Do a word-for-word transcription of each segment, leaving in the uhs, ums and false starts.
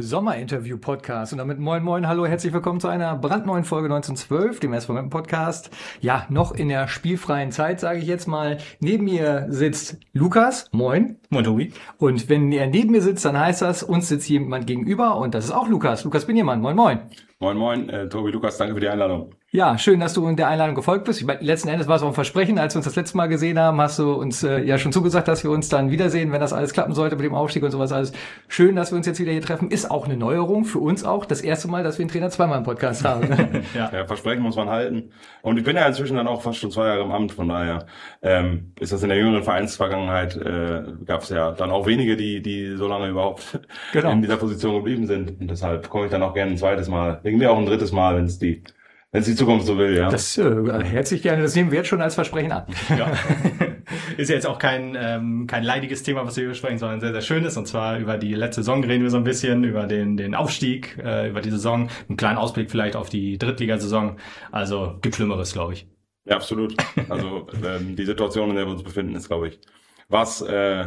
Sommerinterview-Podcast. Und damit moin moin, hallo, herzlich willkommen zu einer brandneuen Folge neunzehnhundertzwölf, dem S V M Podcast. Ja, noch in der spielfreien Zeit, sage ich jetzt mal. Neben mir sitzt Lukas, moin. Moin, Tobi. Und wenn er neben mir sitzt, dann heißt das, uns sitzt jemand gegenüber und das ist auch Lukas. Lukas Binjemann, moin moin. Moin moin, äh, Tobi, Lukas, danke für die Einladung. Ja, schön, dass du in der Einladung gefolgt bist. Ich meine, letzten Endes war es auch ein Versprechen. Als wir uns das letzte Mal gesehen haben, hast du uns äh, ja schon zugesagt, dass wir uns dann wiedersehen, wenn das alles klappen sollte mit dem Aufstieg und sowas alles. Schön, dass wir uns jetzt wieder hier treffen. Ist auch eine Neuerung für uns auch. Das erste Mal, dass wir einen Trainer zweimal im Podcast haben. ja. ja, Versprechen muss man halten. Und ich bin ja inzwischen dann auch fast schon zwei Jahre im Amt. Von daher ähm, ist das in der jüngeren Vereinsvergangenheit, äh, gab es ja dann auch wenige, die die so lange überhaupt genau. in dieser Position geblieben sind. Und deshalb komme ich dann auch gerne ein zweites Mal. Wegen mir auch ein drittes Mal, wenn es die Wenn es die Zukunft so will, ja. Das äh, herzlich gerne. Das nehmen wir jetzt schon als Versprechen an. Ja. Ist ja jetzt auch kein ähm, kein leidiges Thema, was wir besprechen, sondern ein sehr, sehr schönes. Und zwar über die letzte Saison reden wir so ein bisschen, über den den Aufstieg, äh, über die Saison. Einen kleinen Ausblick vielleicht auf die Drittligasaison. Also gibt Schlimmeres, glaube ich. Ja, absolut. Also ähm, die Situation, in der wir uns befinden, ist, glaube ich, was, äh,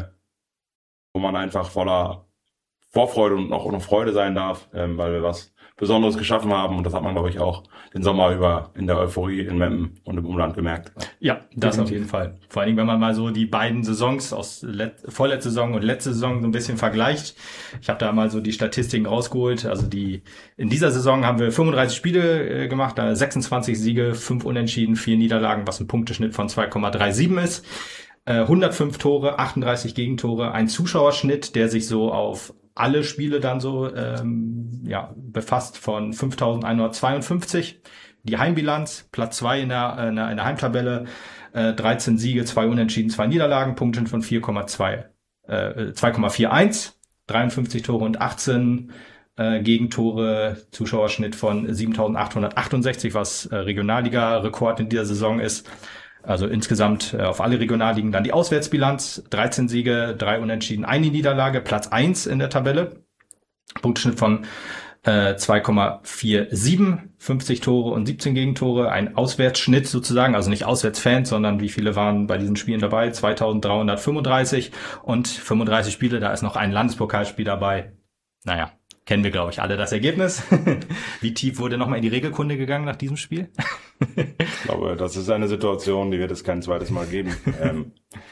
wo man einfach voller Vorfreude und noch, noch Freude sein darf, ähm, weil wir was Besonderes geschaffen haben. Und das hat man, glaube ich, auch den Sommer über in der Euphorie in Meppen und im Umland gemerkt. Ja, das auf jeden Fall. Vor allen Dingen, wenn man mal so die beiden Saisons aus Let- vorletzte Saison und letzte Saison so ein bisschen vergleicht. Ich habe da mal so die Statistiken rausgeholt. Also die in dieser Saison haben wir fünfunddreißig Spiele äh, gemacht, da sechsundzwanzig Siege, fünf Unentschieden, vier Niederlagen, was ein Punkteschnitt von zwei Komma siebenunddreißig ist. Äh, hundertfünf Tore, achtunddreißig Gegentore, ein Zuschauerschnitt, der sich so auf alle Spiele dann so ähm, ja befasst von fünftausendeinhundertzweiundfünfzig. Die Heimbilanz, Platz zwei in der, in der, in der Heimtabelle, äh, dreizehn Siege, zwei Unentschieden, zwei Niederlagen, Punkte von vier Komma zwei, äh, zwei Komma einundvierzig, dreiundfünfzig Tore und achtzehn äh, Gegentore, Zuschauerschnitt von siebentausendachthundertachtundsechzig, was äh, Regionalliga-Rekord in dieser Saison ist. Also insgesamt äh, auf alle Regionalligen. Dann die Auswärtsbilanz, dreizehn Siege, drei Unentschieden, eine Niederlage, Platz eins in der Tabelle. Punkteschnitt von äh, zwei Komma siebenundvierzig, fünfzig Tore und siebzehn Gegentore. Ein Auswärtsschnitt sozusagen, also nicht Auswärtsfans, sondern wie viele waren bei diesen Spielen dabei? zweitausenddreihundertfünfunddreißig und fünfunddreißig Spiele, da ist noch ein Landespokalspiel dabei. Naja, kennen wir, glaube ich, alle das Ergebnis. Wie tief wurde nochmal in die Regelkunde gegangen nach diesem Spiel? Ich glaube, das ist eine Situation, die wird es kein zweites Mal geben. ähm,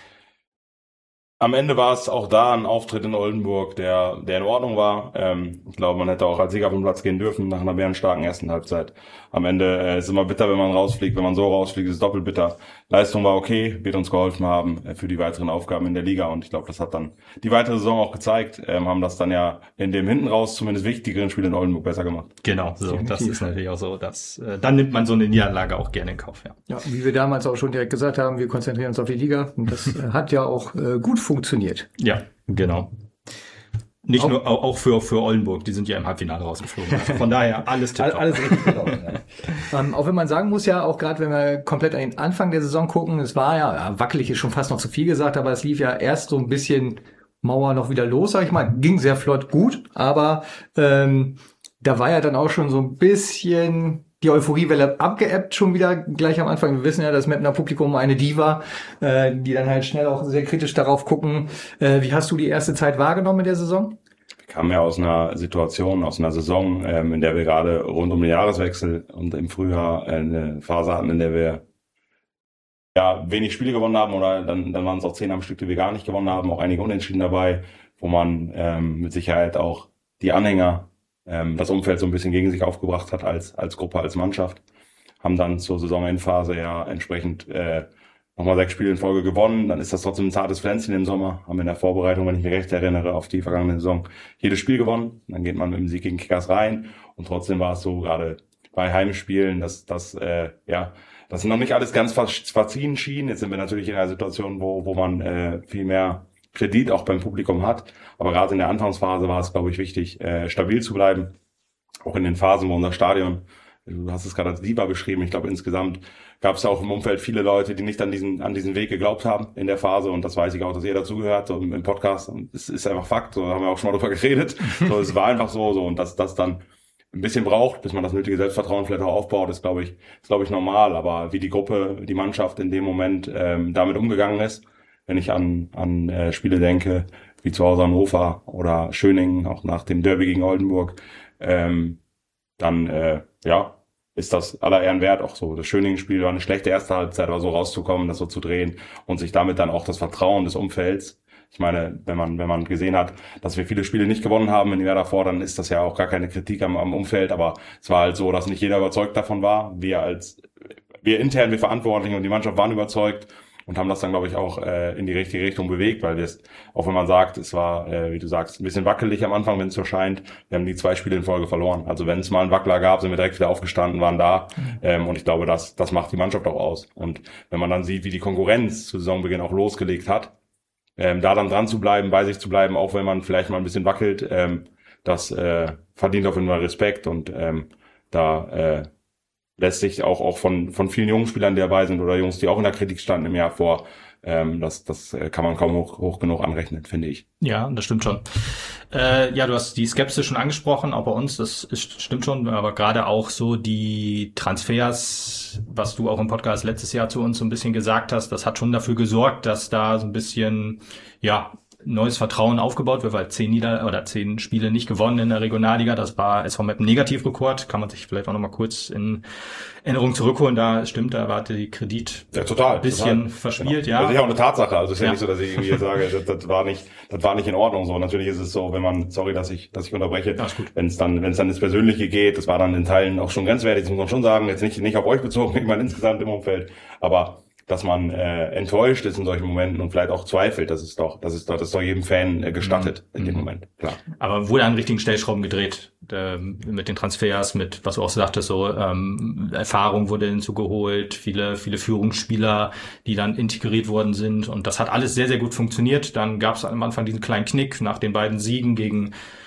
am Ende war es auch da ein Auftritt in Oldenburg, der der in Ordnung war. Ähm, ich glaube, man hätte auch als Sieger vom Platz gehen dürfen nach einer bärenstarken ersten Halbzeit. Am Ende äh, ist es immer bitter, wenn man rausfliegt. Wenn man so rausfliegt, ist es doppelt bitter. Leistung war okay, wird uns geholfen haben äh, für die weiteren Aufgaben in der Liga. Und ich glaube, das hat dann die weitere Saison auch gezeigt. Ähm, haben das dann ja in dem hinten raus zumindest wichtigeren Spiel in Oldenburg besser gemacht. Genau, so. Das ist natürlich auch so. Dass, äh, dann nimmt man so eine Niederlage auch gerne in Kauf. Ja. Ja, wie wir damals auch schon direkt gesagt haben, wir konzentrieren uns auf die Liga. Und das äh, hat ja auch äh, gut funktioniert. Ja, genau. Nicht auch, nur, auch, auch für, für Oldenburg, die sind ja im Halbfinale rausgeflogen. Also von daher alles tipptopp. Alles richtig gelaufen, ja. ähm, auch wenn man sagen muss, ja, auch gerade wenn wir komplett an den Anfang der Saison gucken, es war ja, ja, wackelig ist schon fast noch zu viel gesagt, aber es lief ja erst so ein bisschen Mauer noch wieder los, sag ich mal. Ging sehr flott gut, aber ähm, da war ja dann auch schon so ein bisschen die Euphoriewelle abgeebbt schon wieder gleich am Anfang. Wir wissen ja, das Mapner Publikum eine Diva, äh, die dann halt schnell auch sehr kritisch darauf gucken. Äh, wie hast du die erste Zeit wahrgenommen in der Saison? Wir kamen ja aus einer Situation, aus einer Saison, ähm, in der wir gerade rund um den Jahreswechsel und im Frühjahr eine Phase hatten, in der wir ja wenig Spiele gewonnen haben oder dann, dann waren es auch zehn am Stück, die wir gar nicht gewonnen haben, auch einige Unentschieden dabei, wo man ähm, mit Sicherheit auch die Anhänger das Umfeld so ein bisschen gegen sich aufgebracht hat als als Gruppe, als Mannschaft. Haben dann zur Saisonendphase ja entsprechend äh, nochmal sechs Spiele in Folge gewonnen. Dann ist das trotzdem ein zartes Pflänzchen im Sommer. Haben in der Vorbereitung, wenn ich mich recht erinnere, auf die vergangene Saison jedes Spiel gewonnen. Dann geht man mit dem Sieg gegen Kickers rein. Und trotzdem war es so, gerade bei Heimspielen, dass das äh, ja das noch nicht alles ganz verziehen schien. Jetzt sind wir natürlich in einer Situation, wo wo man äh, viel mehr Kredit auch beim Publikum hat. Aber gerade in der Anfangsphase war es, glaube ich, wichtig, äh, stabil zu bleiben. Auch in den Phasen, wo unser Stadion, du hast es gerade als Diva beschrieben, ich glaube, insgesamt gab es ja auch im Umfeld viele Leute, die nicht an diesen an diesen Weg geglaubt haben in der Phase. Und das weiß ich auch, dass ihr dazugehört, so im Podcast. Und es ist einfach Fakt, so haben wir auch schon mal drüber geredet. So, es war einfach so, so. Und dass das dann ein bisschen braucht, bis man das nötige Selbstvertrauen vielleicht auch aufbaut, ist, glaube ich, ist, glaube ich, normal. Aber wie die Gruppe, die Mannschaft in dem Moment ähm, damit umgegangen ist, wenn ich an an äh, Spiele denke, wie zu Hause Hannover oder Schöningen, auch nach dem Derby gegen Oldenburg, ähm, dann äh, ja, ist das aller Ehren wert. Auch so das Schöningen-Spiel war eine schlechte erste Halbzeit, aber so rauszukommen, das so zu drehen und sich damit dann auch das Vertrauen des Umfelds. Ich meine, wenn man wenn man gesehen hat, dass wir viele Spiele nicht gewonnen haben in dem Jahr davor, dann ist das ja auch gar keine Kritik am, am Umfeld, aber es war halt so, dass nicht jeder überzeugt davon war. Wir als wir intern, wir Verantwortlichen und die Mannschaft waren überzeugt und haben das dann, glaube ich, auch äh, in die richtige Richtung bewegt, weil wir es, auch wenn man sagt, es war, äh, wie du sagst, ein bisschen wackelig am Anfang, wenn es so scheint, wir haben die zwei Spiele in Folge verloren. Also wenn es mal einen Wackler gab, sind wir direkt wieder aufgestanden, waren da ähm, und ich glaube, das das macht die Mannschaft auch aus. Und wenn man dann sieht, wie die Konkurrenz zu Saisonbeginn auch losgelegt hat, ähm, da dann dran zu bleiben, bei sich zu bleiben, auch wenn man vielleicht mal ein bisschen wackelt, ähm, das äh, verdient auf jeden Fall Respekt und ähm, da äh, lässt sich auch auch von von vielen jungen Spielern, die dabei sind oder Jungs, die auch in der Kritik standen im Jahr vor, ähm, das das kann man kaum hoch, hoch genug anrechnen, finde ich. Ja, das stimmt schon. Äh, ja, du hast die Skepsis schon angesprochen, auch bei uns, das ist, stimmt schon, aber gerade auch so die Transfers, was du auch im Podcast letztes Jahr zu uns so ein bisschen gesagt hast, das hat schon dafür gesorgt, dass da so ein bisschen, ja, neues Vertrauen aufgebaut wird, weil zehn Nieder- oder zehn Spiele nicht gewonnen in der Regionalliga. Das war S V Meppen Negativrekord. Kann man sich vielleicht auch noch mal kurz in Erinnerung zurückholen. Da stimmt, da war der Kredit ja, total, ein bisschen total. verspielt. Genau. Ja, das ist ja auch eine Tatsache. Also es ist ja, ja nicht so, dass ich irgendwie sage, das, das war nicht, das war nicht in Ordnung. So natürlich ist es so, wenn man, sorry, dass ich, dass ich unterbreche, wenn es dann, wenn es dann ins Persönliche geht, das war dann in Teilen auch schon grenzwertig, das muss man schon sagen. Jetzt nicht, nicht auf euch bezogen, ich meine insgesamt im Umfeld, aber dass man äh, enttäuscht ist in solchen Momenten und vielleicht auch zweifelt, das ist doch, das ist doch, das ist doch jedem Fan äh, gestattet mhm. in dem Moment, klar. Aber wurde an richtigen Stellschrauben gedreht, äh, mit den Transfers, mit, was du auch sagtest, so ähm, Erfahrung wurde hinzugeholt, viele, viele Führungsspieler, die dann integriert worden sind und das hat alles sehr, sehr gut funktioniert. Dann gab es am Anfang diesen kleinen Knick nach den beiden Siegen gegen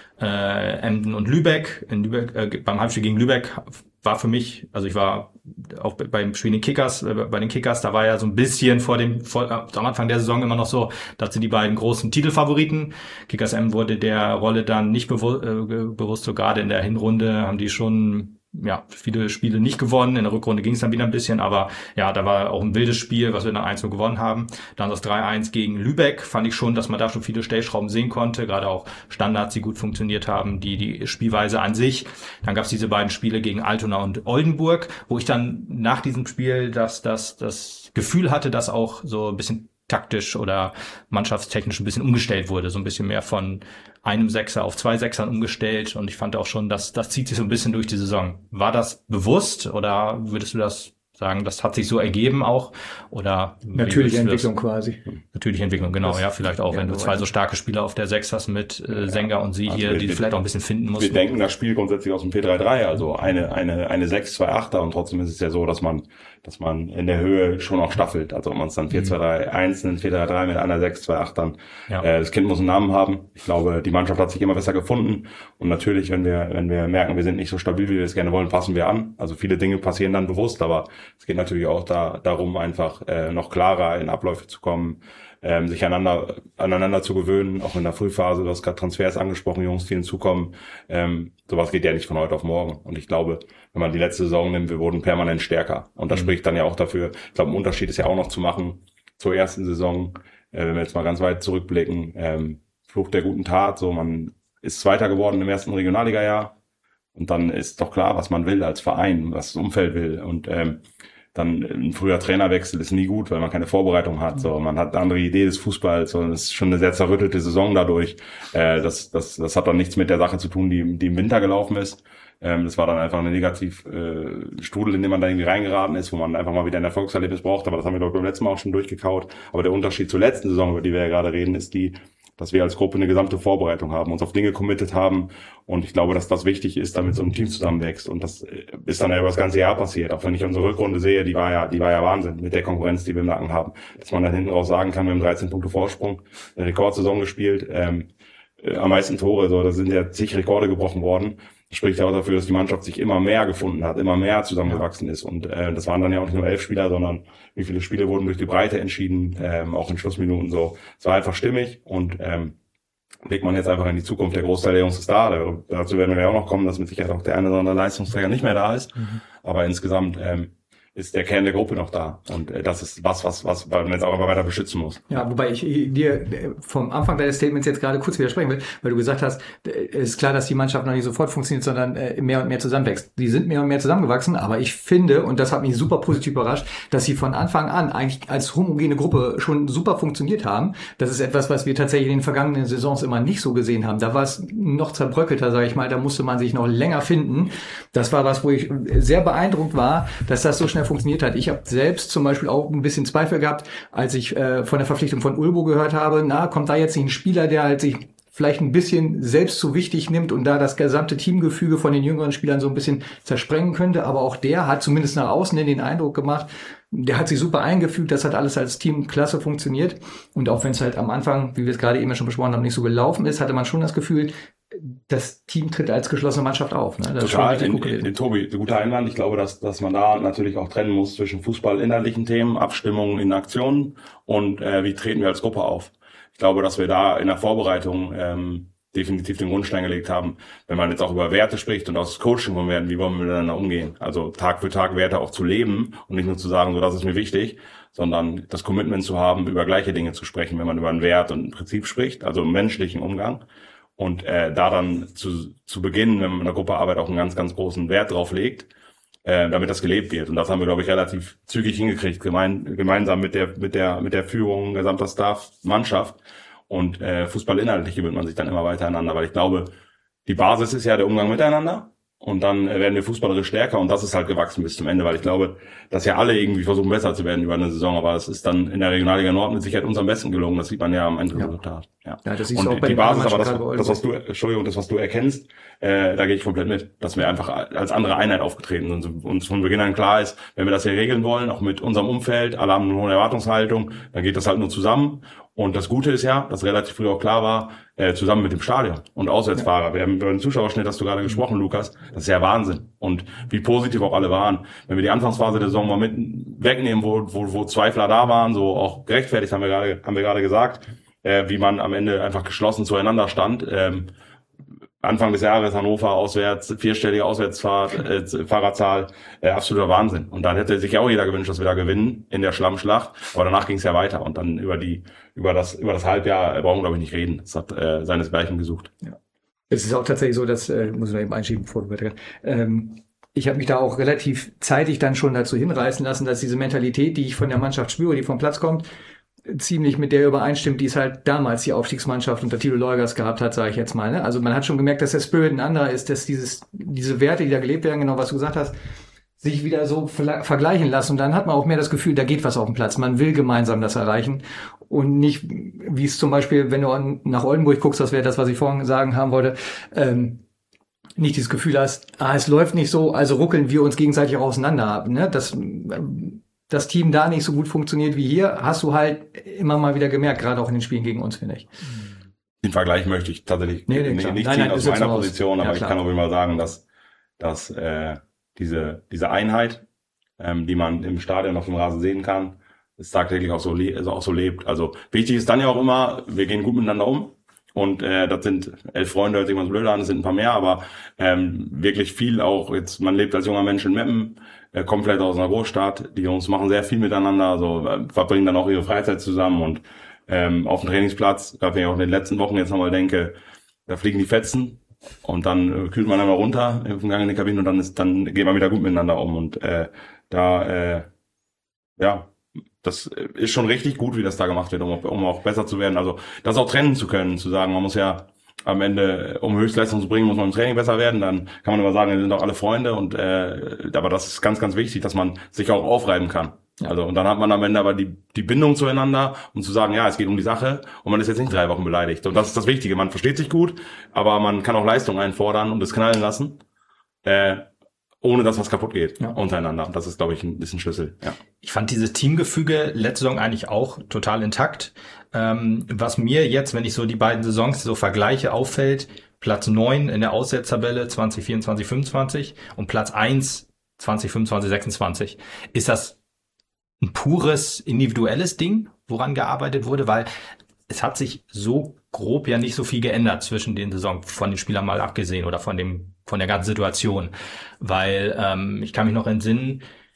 äh, Emden und Lübeck. In Lübeck äh, beim Heimspiel gegen Lübeck war für mich, also ich war auch beim Spiel den Kickers, äh, bei den Kickers, da war ja so ein bisschen vor dem, vor, äh, am Anfang der Saison immer noch so, das sind die beiden großen Titelfavoriten. Kickers M wurde der Rolle dann nicht bewu- äh, bewusst, so gerade in der Hinrunde haben die schon ja viele Spiele nicht gewonnen. In der Rückrunde ging es dann wieder ein bisschen, aber ja, da war auch ein wildes Spiel, was wir dann eins null gewonnen haben. Dann das drei eins gegen Lübeck, fand ich schon, dass man da schon viele Stellschrauben sehen konnte, gerade auch Standards, die gut funktioniert haben, die die Spielweise an sich. Dann gab es diese beiden Spiele gegen Altona und Oldenburg, wo ich dann nach diesem Spiel das das das Gefühl hatte, dass auch so ein bisschen taktisch oder mannschaftstechnisch ein bisschen umgestellt wurde, so ein bisschen mehr von einem Sechser auf zwei Sechsern umgestellt und ich fand auch schon, dass das zieht sich so ein bisschen durch die Saison. War das bewusst oder würdest du das sagen, das hat sich so ergeben auch oder natürliche Entwicklung quasi. Natürliche Entwicklung, genau, das, ja, vielleicht auch, ja, wenn du zwei so starke Spieler auf der Sechs hast mit äh, ja, Sänger und sie also hier, wir, die wir, vielleicht auch ein bisschen finden mussten. Wir denken das Spiel grundsätzlich aus dem vier drei drei, also eine eine eine sechs zwei achter und trotzdem ist es ja so, dass man dass man in der Höhe schon auch staffelt, also wenn man es dann vier zwei drei eins nennt, vier drei drei mit einer sechs zwei acht dann. Ja. Äh, das Kind muss einen Namen haben. Ich glaube, die Mannschaft hat sich immer besser gefunden und natürlich, wenn wir wenn wir merken, wir sind nicht so stabil, wie wir es gerne wollen, passen wir an. Also viele Dinge passieren dann bewusst, aber es geht natürlich auch da darum, einfach äh, noch klarer in Abläufe zu kommen, ähm, sich aneinander, aneinander zu gewöhnen, auch in der Frühphase. Du hast gerade Transfers angesprochen, Jungs, die hinzukommen. Ähm, sowas geht ja nicht von heute auf morgen. Und ich glaube, wenn man die letzte Saison nimmt, wir wurden permanent stärker. Und das mhm. spricht dann ja auch dafür. Ich glaube, ein Unterschied ist ja auch noch zu machen zur ersten Saison. Äh, wenn wir jetzt mal ganz weit zurückblicken, ähm, Fluch der guten Tat, so man ist Zweiter geworden im ersten Regionalliga-Jahr. Und dann ist doch klar, was man will als Verein, was das Umfeld will. Und ähm, dann ein früher Trainerwechsel ist nie gut, weil man keine Vorbereitung hat. So, man hat eine andere Idee des Fußballs und es ist schon eine sehr zerrüttelte Saison dadurch. Äh, das, das, das hat dann nichts mit der Sache zu tun, die, die im Winter gelaufen ist. Ähm, das war dann einfach eine Negativ-Strudel, äh, in den man da irgendwie reingeraten ist, wo man einfach mal wieder ein Erfolgserlebnis braucht. Aber das haben wir, glaube ich, beim letzten Mal auch schon durchgekaut. Aber der Unterschied zur letzten Saison, über die wir ja gerade reden, ist die, dass wir als Gruppe eine gesamte Vorbereitung haben, uns auf Dinge committed haben. Und ich glaube, dass das wichtig ist, damit so ein Team zusammenwächst. Und das ist dann ja über das ganze Jahr passiert. Auch wenn ich unsere Rückrunde sehe, die war ja, die war ja Wahnsinn mit der Konkurrenz, die wir im Nacken haben. Dass man dann hinten raus sagen kann, wir haben dreizehn Punkte Vorsprung, eine Rekordsaison gespielt, ähm, äh, am meisten Tore, so, da sind ja zig Rekorde gebrochen worden. Das spricht ja auch dafür, dass die Mannschaft sich immer mehr gefunden hat, immer mehr zusammengewachsen ist. Und äh, das waren dann ja auch nicht nur elf Spieler, sondern wie viele Spiele wurden durch die Breite entschieden, ähm, auch in Schlussminuten so. Es war einfach stimmig und ähm, blickt man jetzt einfach in die Zukunft. Der Großteil der Jungs ist da. Da, dazu werden wir ja auch noch kommen, dass mit Sicherheit auch der eine oder andere Leistungsträger nicht mehr da ist. Mhm. Aber insgesamt ähm, ist der Kern der Gruppe noch da. Und äh, das ist was, was, was man jetzt auch immer weiter beschützen muss. Ja, wobei ich dir vom Anfang deines Statements jetzt gerade kurz widersprechen will, weil du gesagt hast, es ist klar, dass die Mannschaft noch nicht sofort funktioniert, sondern mehr und mehr zusammenwächst. Die sind mehr und mehr zusammengewachsen, aber ich finde, und das hat mich super positiv überrascht, dass sie von Anfang an eigentlich als homogene Gruppe schon super funktioniert haben. Das ist etwas, was wir tatsächlich in den vergangenen Saisons immer nicht so gesehen haben. Da war es noch zerbröckelter, sage ich mal, da musste man sich noch länger finden. Das war was, wo ich sehr beeindruckt war, dass das so schnell funktioniert hat. Ich habe selbst zum Beispiel auch ein bisschen Zweifel gehabt, als ich äh, von der Verpflichtung von Ulbo gehört habe, na, kommt da jetzt nicht ein Spieler, der halt sich vielleicht ein bisschen selbst zu wichtig nimmt und da das gesamte Teamgefüge von den jüngeren Spielern so ein bisschen zersprengen könnte. Aber auch der hat zumindest nach außen den Eindruck gemacht, der hat sich super eingefügt, das hat alles als Team klasse funktioniert. Und auch wenn es halt am Anfang, wie wir es gerade eben schon besprochen haben, nicht so gelaufen ist, hatte man schon das Gefühl, das Team tritt als geschlossene Mannschaft auf. Ne? Das Total, ist schon in, in, in, Tobi, guter Einwand. Ich glaube, dass, dass man da natürlich auch trennen muss zwischen fußballinhaltlichen Themen, Abstimmungen in Aktionen und äh, wie treten wir als Gruppe auf. Ich glaube, dass wir da in der Vorbereitung ähm, definitiv den Grundstein gelegt haben, wenn man jetzt auch über Werte spricht und aus das Coaching von Werten, wie wollen wir miteinander umgehen? Also Tag für Tag Werte auch zu leben und nicht nur zu sagen, so das ist mir wichtig, sondern das Commitment zu haben, über gleiche Dinge zu sprechen, wenn man über einen Wert und ein Prinzip spricht, also im menschlichen Umgang. Und äh, da dann zu, zu beginnen, wenn man in der Gruppe Arbeit auch einen ganz, ganz großen Wert drauf legt, äh, damit das gelebt wird. Und das haben wir, glaube ich, relativ zügig hingekriegt, gemein, gemeinsam mit der mit der mit der Führung, gesamter Staff, Mannschaft. Und äh, Fußballinhaltlich gewöhnt man sich dann immer weiter aneinander, weil ich glaube, die Basis ist ja der Umgang miteinander. Und dann äh, werden wir fußballerisch stärker und das ist halt gewachsen bis zum Ende, weil ich glaube, dass ja alle irgendwie versuchen, besser zu werden über eine Saison, aber es ist dann in der Regionalliga Nord mit Sicherheit uns am besten gelungen, das sieht man ja am Endresultat. Ja, ja das ist und auch bei die Basis, aber das, das, das, was du, Entschuldigung, das, was du erkennst, äh, da gehe ich komplett mit, dass wir einfach als andere Einheit aufgetreten sind und uns von Beginn an klar ist, wenn wir das hier regeln wollen, auch mit unserem Umfeld, alle haben eine hohe Erwartungshaltung, dann geht das halt nur zusammen. Und das Gute ist ja, dass relativ früh auch klar war, äh, zusammen mit dem Stadion und Auswärtsfahrer. Wir haben über den Zuschauerschnitt, hast du gerade gesprochen, Lukas, das ist ja Wahnsinn. Und wie positiv auch alle waren. Wenn wir die Anfangsphase der Saison mal mit wegnehmen, wo, wo, wo Zweifler da waren, so auch gerechtfertigt, haben wir gerade, haben wir gerade gesagt, äh, wie man am Ende einfach geschlossen zueinander stand. Ähm, Anfang des Jahres Hannover auswärts, vierstellige Auswärtsfahrt, äh, Fahrerzahl, äh, absoluter Wahnsinn. Und dann hätte sich ja auch jeder gewünscht, dass wir da gewinnen in der Schlammschlacht. Aber danach ging es ja weiter. Und dann über die, über das, über das Halbjahr äh, brauchen wir, glaube ich, nicht reden. Es hat äh, seinesgleichen gesucht. Ja. Es ist auch tatsächlich so, dass, äh, muss ich noch eben einschieben, bevor du weitergehst, ähm, ich habe mich da auch relativ zeitig dann schon dazu hinreißen lassen, dass diese Mentalität, die ich von der Mannschaft spüre, die vom Platz kommt, ziemlich mit der übereinstimmt, die es halt damals die Aufstiegsmannschaft unter Thilo Leugers gehabt hat, sage ich jetzt mal. Ne? Also man hat schon gemerkt, dass der Spirit ein anderer ist, dass dieses diese Werte, die da gelebt werden, genau was du gesagt hast, sich wieder so vergleichen lassen. Und dann hat man auch mehr das Gefühl, da geht was auf dem Platz. Man will gemeinsam das erreichen und nicht, wie es zum Beispiel, wenn du nach Oldenburg guckst, das wäre das, was ich vorhin sagen haben wollte, ähm, nicht dieses Gefühl hast, ah, es läuft nicht so, also ruckeln wir uns gegenseitig auch auseinander. Ne? Das das Team da nicht so gut funktioniert wie hier, hast du halt immer mal wieder gemerkt, gerade auch in den Spielen gegen uns, finde ich. Den Vergleich möchte ich tatsächlich nee, nee, nicht, nicht nein, ziehen nein, aus meiner Position, aber ja, ich kann auch immer sagen, dass, dass äh, diese, diese Einheit, ähm, die man im Stadion auf dem Rasen sehen kann, es tagtäglich auch so, le- also auch so lebt. Also wichtig ist dann ja auch immer, wir gehen gut miteinander um. Und äh, das sind elf Freunde, hört sich immer so blöd an, das sind ein paar mehr, aber ähm, wirklich viel auch, jetzt man lebt als junger Mensch in Meppen, äh, kommt vielleicht aus einer Großstadt, die Jungs machen sehr viel miteinander, also äh, verbringen dann auch ihre Freizeit zusammen und ähm, auf dem Trainingsplatz, gerade wenn ich auch in den letzten Wochen jetzt nochmal denke, da fliegen die Fetzen und dann äh, kühlt man einmal runter im Gang in die Kabine und dann ist, dann geht man wieder gut miteinander um und äh, da, äh, ja, das ist schon richtig gut, wie das da gemacht wird, um, um auch besser zu werden. Also das auch trennen zu können, zu sagen, man muss ja am Ende, um Höchstleistung zu bringen, muss man im Training besser werden. Dann kann man immer sagen, wir sind doch alle Freunde. Und äh, aber das ist ganz, ganz wichtig, dass man sich auch aufreiben kann. Ja. Also und dann hat man am Ende aber die die Bindung zueinander, um zu sagen, ja, es geht um die Sache und man ist jetzt nicht drei Wochen beleidigt. Und das ist das Wichtige. Man versteht sich gut, aber man kann auch Leistung einfordern und es knallen lassen. Äh, ohne dass was kaputt geht, ja, untereinander. Das ist, glaube ich, ein bisschen Schlüssel. Ja. Ich fand dieses Teamgefüge letzte Saison eigentlich auch total intakt. Ähm, was mir jetzt, wenn ich so die beiden Saisons so vergleiche, auffällt, Platz neun in der Auswärtstabelle zwanzig vierundzwanzig fünfundzwanzig und Platz eins zwanzig fünfundzwanzig sechsundzwanzig. Ist das ein pures individuelles Ding, woran gearbeitet wurde? Weil es hat sich so grob ja nicht so viel geändert zwischen den Saisons, von den Spielern mal abgesehen oder von dem von der ganzen Situation. Weil ähm, ich kann mich noch entsinnen,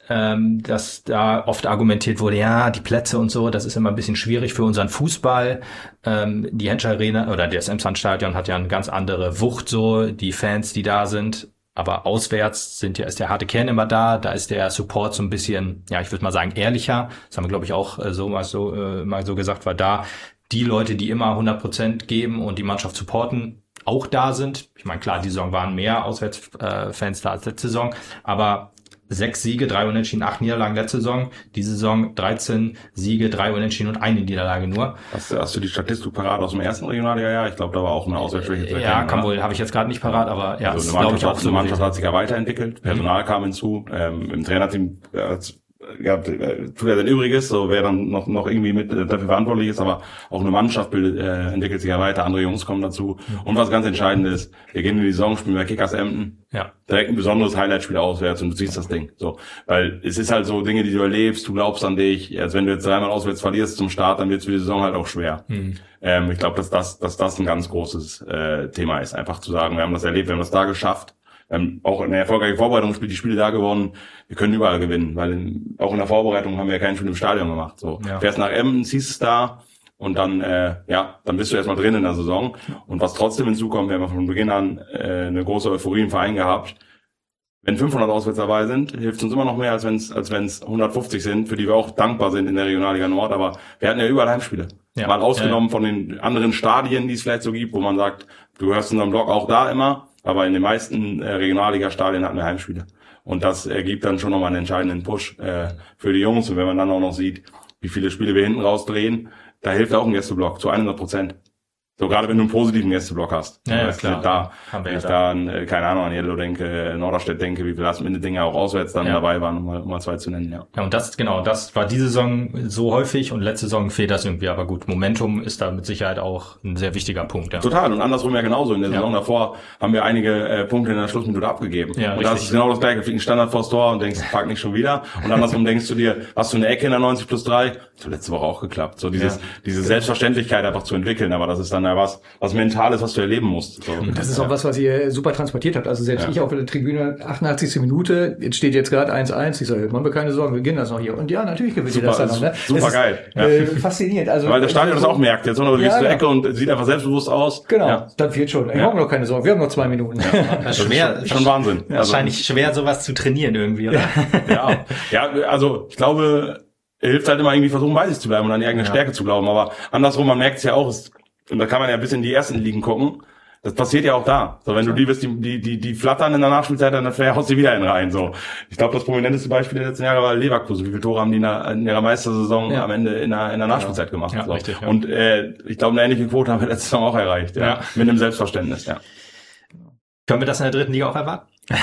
ähm, dass da oft argumentiert wurde, ja, die Plätze und so, das ist immer ein bisschen schwierig für unseren Fußball. Ähm, die Henschel Arena oder das Emsland-Stadion hat ja eine ganz andere Wucht, so die Fans, die da sind. Aber auswärts sind ja, ist der harte Kern immer da, da ist der Support so ein bisschen, ja, ich würde mal sagen, ehrlicher. Das haben wir, glaube ich, auch äh, so mal so äh, mal so gesagt, weil da die Leute, die immer hundert Prozent geben und die Mannschaft supporten, auch da sind. Ich meine, klar, die Saison waren mehr Auswärtsfans da als letzte Saison, aber sechs Siege, drei Unentschieden, acht Niederlagen letzte Saison. Diese Saison dreizehn Siege, drei Unentschieden und eine Niederlage nur. Hast, hast du die Statistik parat aus dem ersten Regionalliga-Jahr? Ich glaube, da war auch eine Auswärtsschwäche zu erkennen. Ja, kann wohl, habe ich jetzt gerade nicht parat, aber ja, also das eine glaube ich auch hat, so. Eine Mannschaft hat sich ja weiterentwickelt, Personal mhm. kam hinzu, ähm, im Trainerteam äh, ja, tut er sein Übriges, so wer dann noch noch irgendwie mit äh, dafür verantwortlich ist, aber auch eine Mannschaft bildet, äh, entwickelt sich ja weiter, andere Jungs kommen dazu. Mhm. Und was ganz entscheidend ist, wir gehen in die Saison, spielen bei Kickers Emden, ja. direkt ein besonderes Highlight-Spiel auswärts und du siehst das Ding. So, weil es ist halt so Dinge, die du erlebst, du glaubst an dich. Also wenn du jetzt dreimal auswärts verlierst zum Start, dann wird es für die Saison halt auch schwer. Mhm. Ähm, ich glaube, dass das, dass das ein ganz großes äh, Thema ist, einfach zu sagen, wir haben das erlebt, wir haben das da geschafft. Ähm, auch in der erfolgreichen Vorbereitung spielt die Spiele da gewonnen. Wir können überall gewinnen, weil in, auch in der Vorbereitung haben wir ja kein Spiel im Stadion gemacht. So, ja. Fährst nach Emden, ziehst es da und dann, äh, ja, dann bist du erstmal drin in der Saison. Und was trotzdem hinzukommt, wir haben von Beginn an äh, eine große Euphorie im Verein gehabt. Wenn fünfhundert Auswärts dabei sind, hilft uns immer noch mehr, als wenn es als wenn es hundertfünfzig sind, für die wir auch dankbar sind in der Regionalliga Nord. Aber wir hatten ja überall Heimspiele. Ja. Mal ausgenommen ja. von den anderen Stadien, die es vielleicht so gibt, wo man sagt, du hörst in unserem Blog auch da immer. Aber in den meisten äh, Regionalliga-Stadien hatten wir Heimspiele. Und das ergibt dann schon nochmal einen entscheidenden Push äh, für die Jungs. Und wenn man dann auch noch sieht, wie viele Spiele wir hinten raus drehen, da hilft auch ein Gästeblock zu hundert Prozent. So, gerade wenn du einen positiven Gästeblock hast. Ja, ja klar. Da, wenn ich da, an, keine Ahnung, an Yellow denke, Norderstedt denke, wie viele Last-Minute-Dinge auch auswärts dann ja. dabei waren, um mal, um mal zwei zu nennen, ja. Ja, und das, genau, das war diese Saison so häufig und letzte Saison fehlt das irgendwie. Aber gut, Momentum ist da mit Sicherheit auch ein sehr wichtiger Punkt, ja. Total. Und andersrum ja genauso. In der Saison ja. davor haben wir einige äh, Punkte in der Schlussminute abgegeben. Ja, und richtig. Das ist genau das Gleiche. Fliegt ein Standard vors Tor und denkst, fuck, nicht schon wieder. Und andersrum denkst du dir, hast du eine Ecke in der neunzig plus drei? Das hat letzte Woche auch geklappt. So dieses, ja. diese Selbstverständlichkeit einfach zu entwickeln. Aber das ist dann ja was, was Mentales, was du erleben musst. So. Und das ist auch was, was ihr super transportiert habt. Also selbst ja. ich auf der Tribüne, achtundachtzigste Minute, jetzt steht jetzt gerade eins eins. Ich sage, machen wir keine Sorgen, wir gewinnen das noch hier. Und ja, natürlich gewinnt ihr das dann noch. Ne? Super das geil. Ist, äh, faszinierend. Also, weil das Stadion das auch merkt. Jetzt noch, du gehst ja, zur Ecke und sieht einfach selbstbewusst aus. Genau, ja. dann wird schon. Wir ja. haben noch keine Sorgen, wir haben noch zwei Minuten. Ja. Das ist schwer, schon, schon Wahnsinn. Wahrscheinlich also, schwer, sowas zu trainieren irgendwie, oder? ja. ja, also ich glaube, hilft halt immer irgendwie versuchen, bei sich zu bleiben und an die eigene ja. Stärke zu glauben. Aber andersrum, man merkt es ja auch, es, und da kann man ja bis in die ersten Ligen gucken. Das passiert ja auch da. So, wenn du die bist, die, die, die, die flattern in der Nachspielzeit, dann haust du wieder in rein, so. Ich glaube, das prominenteste Beispiel der letzten Jahre war Leverkusen. Wie viele Tore haben die in, der, in ihrer Meistersaison ja. am Ende in der, in der Nachspielzeit ja. gemacht? Ja, so. richtig, ja. Und, äh, ich glaube, eine ähnliche Quote haben wir letzte Saison auch erreicht, ja. ja. Mit einem Selbstverständnis, ja. Können wir das in der dritten Liga auch erwarten?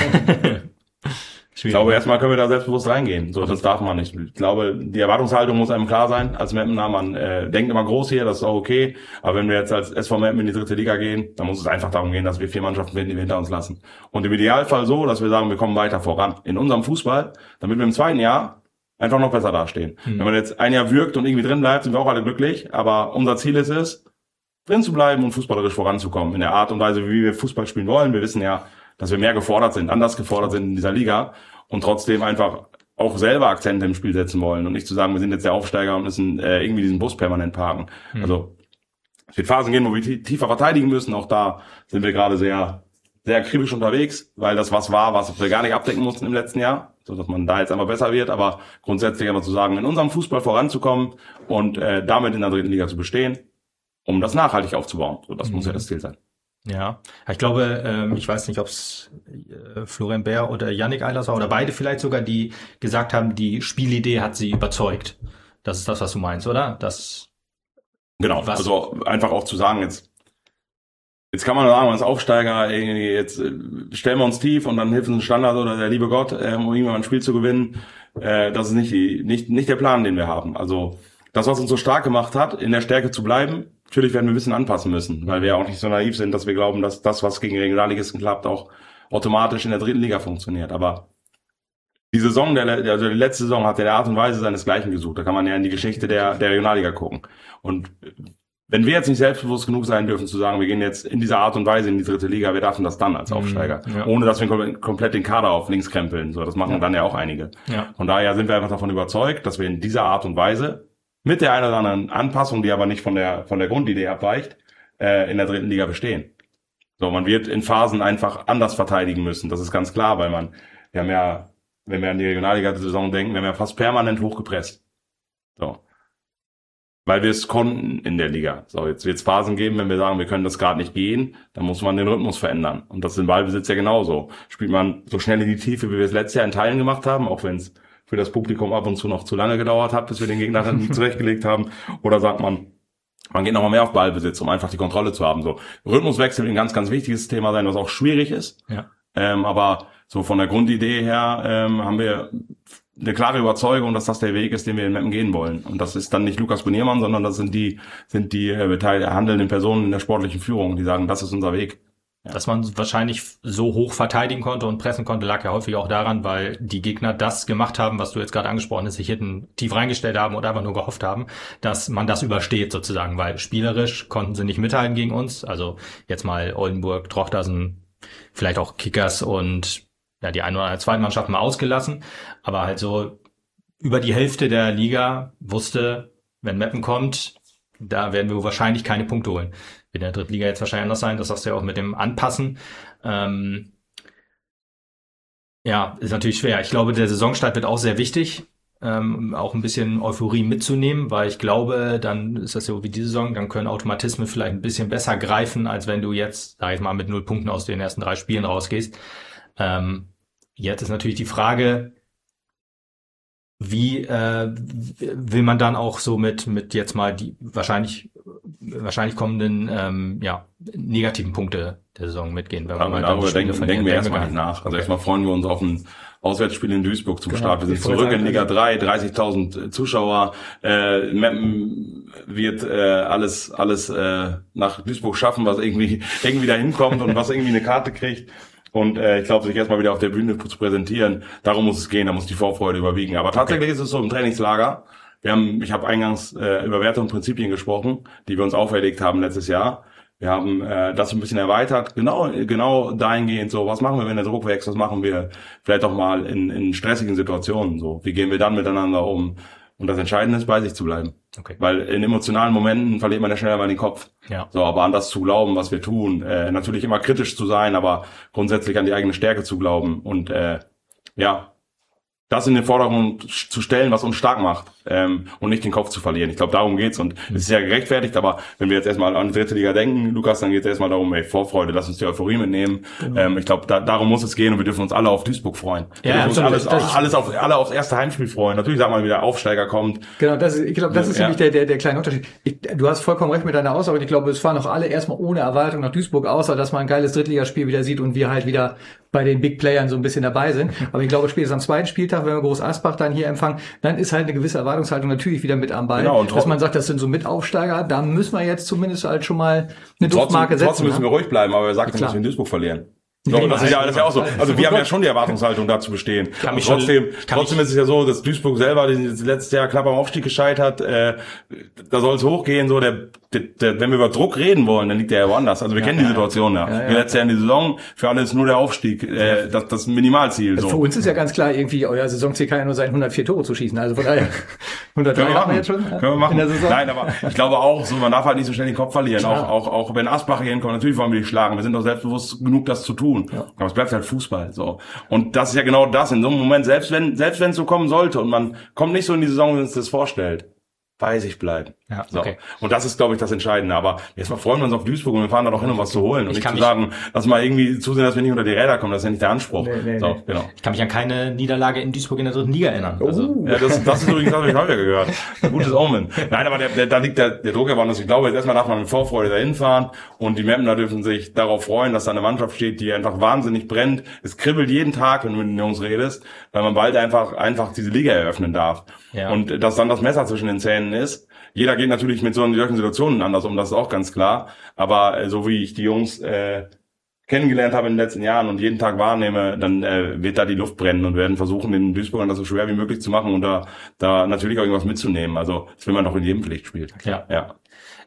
Ich glaube, erstmal können wir da selbstbewusst reingehen. So, das darf man nicht. Ich glaube, die Erwartungshaltung muss einem klar sein. Als Mappener, man äh, denkt immer groß hier, das ist auch okay. Aber wenn wir jetzt als S V Meppen in die dritte Liga gehen, dann muss es einfach darum gehen, dass wir vier Mannschaften finden, die wir hinter uns lassen. Und im Idealfall so, dass wir sagen, wir kommen weiter voran. In unserem Fußball, damit wir im zweiten Jahr einfach noch besser dastehen. Mhm. Wenn man jetzt ein Jahr wirkt und irgendwie drin bleibt, sind wir auch alle glücklich. Aber unser Ziel ist es, drin zu bleiben und fußballerisch voranzukommen. In der Art und Weise, wie wir Fußball spielen wollen. Wir wissen ja, dass wir mehr gefordert sind, anders gefordert sind in dieser Liga und trotzdem einfach auch selber Akzente im Spiel setzen wollen und nicht zu sagen, wir sind jetzt der Aufsteiger und müssen äh, irgendwie diesen Bus permanent parken. Mhm. Also es wird Phasen gehen, wo wir tiefer verteidigen müssen. Auch da sind wir gerade sehr sehr akribisch unterwegs, weil das was war, was wir gar nicht abdecken mussten im letzten Jahr, so dass man da jetzt einfach besser wird. Aber grundsätzlich einfach zu sagen, in unserem Fußball voranzukommen und äh, damit in der dritten Liga zu bestehen, um das nachhaltig aufzubauen. So, das mhm. muss ja das Ziel sein. Ja, ich glaube, ähm, ich weiß nicht, ob es äh, Florian Bär oder Yannick Eilers war oder beide vielleicht sogar, die gesagt haben, die Spielidee hat sie überzeugt. Das ist das, was du meinst, oder? Das genau, was? Also einfach auch zu sagen, jetzt jetzt kann man sagen, als Aufsteiger, jetzt äh, stellen wir uns tief und dann hilft uns ein Standard oder der liebe Gott, äh, um irgendwann ein Spiel zu gewinnen. Äh, das ist nicht, die, nicht, nicht der Plan, den wir haben. Also das, was uns so stark gemacht hat, in der Stärke zu bleiben. Natürlich werden wir ein bisschen anpassen müssen, weil wir ja auch nicht so naiv sind, dass wir glauben, dass das, was gegen Regionalligisten klappt, auch automatisch in der dritten Liga funktioniert. Aber die Saison, der, also die letzte Saison hat ja der Art und Weise seinesgleichen gesucht. Da kann man ja in die Geschichte der, der Regionalliga gucken. Und wenn wir jetzt nicht selbstbewusst genug sein dürfen, zu sagen, wir gehen jetzt in dieser Art und Weise in die dritte Liga, wir dürfen das dann als Aufsteiger. Ja. Ohne, dass wir kom- komplett den Kader auf links krempeln. So, das machen ja. dann ja auch einige. Ja. Von daher sind wir einfach davon überzeugt, dass wir in dieser Art und Weise, mit der einen oder anderen Anpassung, die aber nicht von der, von der Grundidee abweicht, äh, in der dritten Liga bestehen. So, man wird in Phasen einfach anders verteidigen müssen. Das ist ganz klar, weil man, wir haben ja, wenn wir an die Regionalliga-Saison denken, wir haben ja fast permanent hochgepresst. So. Weil wir es konnten in der Liga. So, jetzt wird es Phasen geben, wenn wir sagen, wir können das gerade nicht gehen, dann muss man den Rhythmus verändern. Und das ist im Ballbesitz ja genauso. Spielt man so schnell in die Tiefe, wie wir es letztes Jahr in Teilen gemacht haben, auch wenn es für das Publikum ab und zu noch zu lange gedauert hat, bis wir den Gegner dann zurechtgelegt haben. Oder sagt man, man geht nochmal mehr auf Ballbesitz, um einfach die Kontrolle zu haben. So, Rhythmuswechsel wird ein ganz, ganz wichtiges Thema sein, was auch schwierig ist. Ja. Ähm, aber so von der Grundidee her ähm, haben wir eine klare Überzeugung, dass das der Weg ist, den wir in Meppen gehen wollen. Und das ist dann nicht Lukas Boniermann, sondern das sind die sind die äh, beteiligten handelnden Personen in der sportlichen Führung, die sagen, das ist unser Weg. Ja. Dass man wahrscheinlich so hoch verteidigen konnte und pressen konnte, lag ja häufig auch daran, weil die Gegner das gemacht haben, was du jetzt gerade angesprochen hast, sich hinten tief reingestellt haben oder einfach nur gehofft haben, dass man das übersteht sozusagen, weil spielerisch konnten sie nicht mithalten gegen uns. Also jetzt mal Oldenburg, Trochtersen, vielleicht auch Kickers und ja, die eine oder andere Zweitmannschaft mal ausgelassen, aber halt so über die Hälfte der Liga wusste, wenn Meppen kommt, da werden wir wahrscheinlich keine Punkte holen. Wird in der dritten Liga jetzt wahrscheinlich anders sein, das sagst du ja auch mit dem Anpassen. Ähm, ja, ist natürlich schwer. Ich glaube, der Saisonstart wird auch sehr wichtig, ähm, auch ein bisschen Euphorie mitzunehmen, weil ich glaube, dann ist das so wie diese Saison, dann können Automatismen vielleicht ein bisschen besser greifen, als wenn du jetzt, sag ich mal, mit null Punkten aus den ersten drei Spielen rausgehst. Ähm, jetzt ist natürlich die Frage, wie äh, will man dann auch so mit mit jetzt mal die wahrscheinlich wahrscheinlich kommenden ähm, ja negativen Punkte der Saison mitgehen, wenn man ja, darüber denken, denken wir erstmal nicht nach. Also okay. Erstmal freuen wir uns auf ein Auswärtsspiel in Duisburg zum genau. Start. Wir sind zurück in Liga drei, dreißigtausend Zuschauer. Äh, Meppen wird äh, alles alles äh, nach Duisburg schaffen, was irgendwie irgendwie da hinkommt und was irgendwie eine Karte kriegt. Und äh, ich glaube, sich erstmal wieder auf der Bühne zu präsentieren, darum muss es gehen, da muss die Vorfreude überwiegen. Aber tatsächlich okay. ist es so im Trainingslager. Wir haben, ich habe eingangs äh, über Werte und Prinzipien gesprochen, die wir uns auferlegt haben letztes Jahr. Wir haben äh, das ein bisschen erweitert, genau genau dahingehend so, was machen wir, wenn der Druck wächst, was machen wir vielleicht auch mal in, in stressigen Situationen, so, wie gehen wir dann miteinander um? Und das Entscheidende ist, bei sich zu bleiben. Okay. Weil in emotionalen Momenten verliert man ja schneller mal den Kopf. Ja. So, aber an das zu glauben, was wir tun, äh, natürlich immer kritisch zu sein, aber grundsätzlich an die eigene Stärke zu glauben und äh, ja, das in den Vordergrund zu stellen, was uns stark macht, ähm, und nicht den Kopf zu verlieren. Ich glaube, darum geht's und es ist ja gerechtfertigt, aber wenn wir jetzt erstmal an die dritte Liga denken, Lukas, dann geht es erstmal darum, ey, Vorfreude, lass uns die Euphorie mitnehmen. Genau. Ähm, ich glaube, da, darum muss es gehen und wir dürfen uns alle auf Duisburg freuen. Wir ja, dürfen uns alles, alles auf, alle aufs erste Heimspiel freuen. Natürlich sagt man, wie der Aufsteiger kommt. Genau, das ist, ich glaube, das ist ja. nämlich der, der, der kleine Unterschied. Ich, du hast vollkommen recht mit deiner Aussage. Ich glaube, es fahren auch alle erstmal ohne Erwartung nach Duisburg, außer dass man ein geiles Drittligaspiel wieder sieht und wir halt wieder bei den Big Playern so ein bisschen dabei sind. Aber ich glaube, spätestens am zweiten Spieltag, wenn wir Groß Asbach dann hier empfangen, dann ist halt eine gewisse Erwartungshaltung natürlich wieder mit am Ball. Genau, und dass man sagt, das sind so Mitaufsteiger, da müssen wir jetzt zumindest halt schon mal eine Duftmarke setzen. Trotzdem müssen wir ruhig bleiben, aber wer sagt, ja, dass wir in Duisburg verlieren? So, nee, das ist ja alles ja auch so. Also wir haben ja schon die Erwartungshaltung, da zu bestehen. Aber trotzdem, trotzdem ist es ja so, dass Duisburg selber letztes Jahr knapp am Aufstieg gescheitert. Äh, da soll es hochgehen. So, der, der, der, wenn wir über Druck reden wollen, dann liegt der ja woanders. Also wir ja, kennen ja, die Situation ja. ja, ja. Wir letztes Jahr in die Saison, für alle ist nur der Aufstieg äh, das, das Minimalziel. Also so. Für uns ist ja ganz klar, irgendwie euer Saisonziel kann ja nur sein, hundertvier Tore zu schießen. Also von daher hundertdrei haben wir jetzt schon. Können wir machen. In der Saison. Nein, aber ich glaube auch, so man darf halt nicht so schnell den Kopf verlieren. Auch, auch, auch wenn Asbach hier hinkommt, natürlich wollen wir die schlagen. Wir sind doch selbstbewusst genug, das zu tun. Ja. Aber es bleibt halt Fußball, so. Und das ist ja genau das, in so einem Moment, selbst wenn, selbst wenn es so kommen sollte und man kommt nicht so in die Saison, wie man sich das vorstellt, bei sich bleiben. Ja, so. Okay. Und das ist, glaube ich, das Entscheidende. Aber jetzt mal freuen wir uns auf Duisburg und wir fahren da doch hin, um was zu holen. Und ich nicht zu sagen, lass mal irgendwie zusehen, dass wir nicht unter die Räder kommen. Das ist ja nicht der Anspruch. Nee, nee, so, nee. Genau. Ich kann mich an keine Niederlage in Duisburg in der dritten Liga erinnern. Oh. Also. Ja, das, das ist übrigens, das habe ich häufiger gehört. Ein gutes Omen. Nein, aber der, der, da liegt der, der Druck ja woanders. Ich glaube, jetzt erstmal darf man mit Vorfreude dahin fahren und die Mapner dürfen sich darauf freuen, dass da eine Mannschaft steht, die einfach wahnsinnig brennt. Es kribbelt jeden Tag, wenn du mit den Jungs redest, weil man bald einfach, einfach diese Liga eröffnen darf. Ja. Und dass dann das Messer zwischen den Zähnen ist. Jeder geht natürlich mit solchen Situationen anders um, das ist auch ganz klar. Aber äh, so wie ich die Jungs äh, kennengelernt habe in den letzten Jahren und jeden Tag wahrnehme, dann äh, wird da die Luft brennen und werden versuchen, den Duisburgern das so schwer wie möglich zu machen und da, da natürlich auch irgendwas mitzunehmen. Also das will man doch in jedem Pflichtspiel. Ja. ja.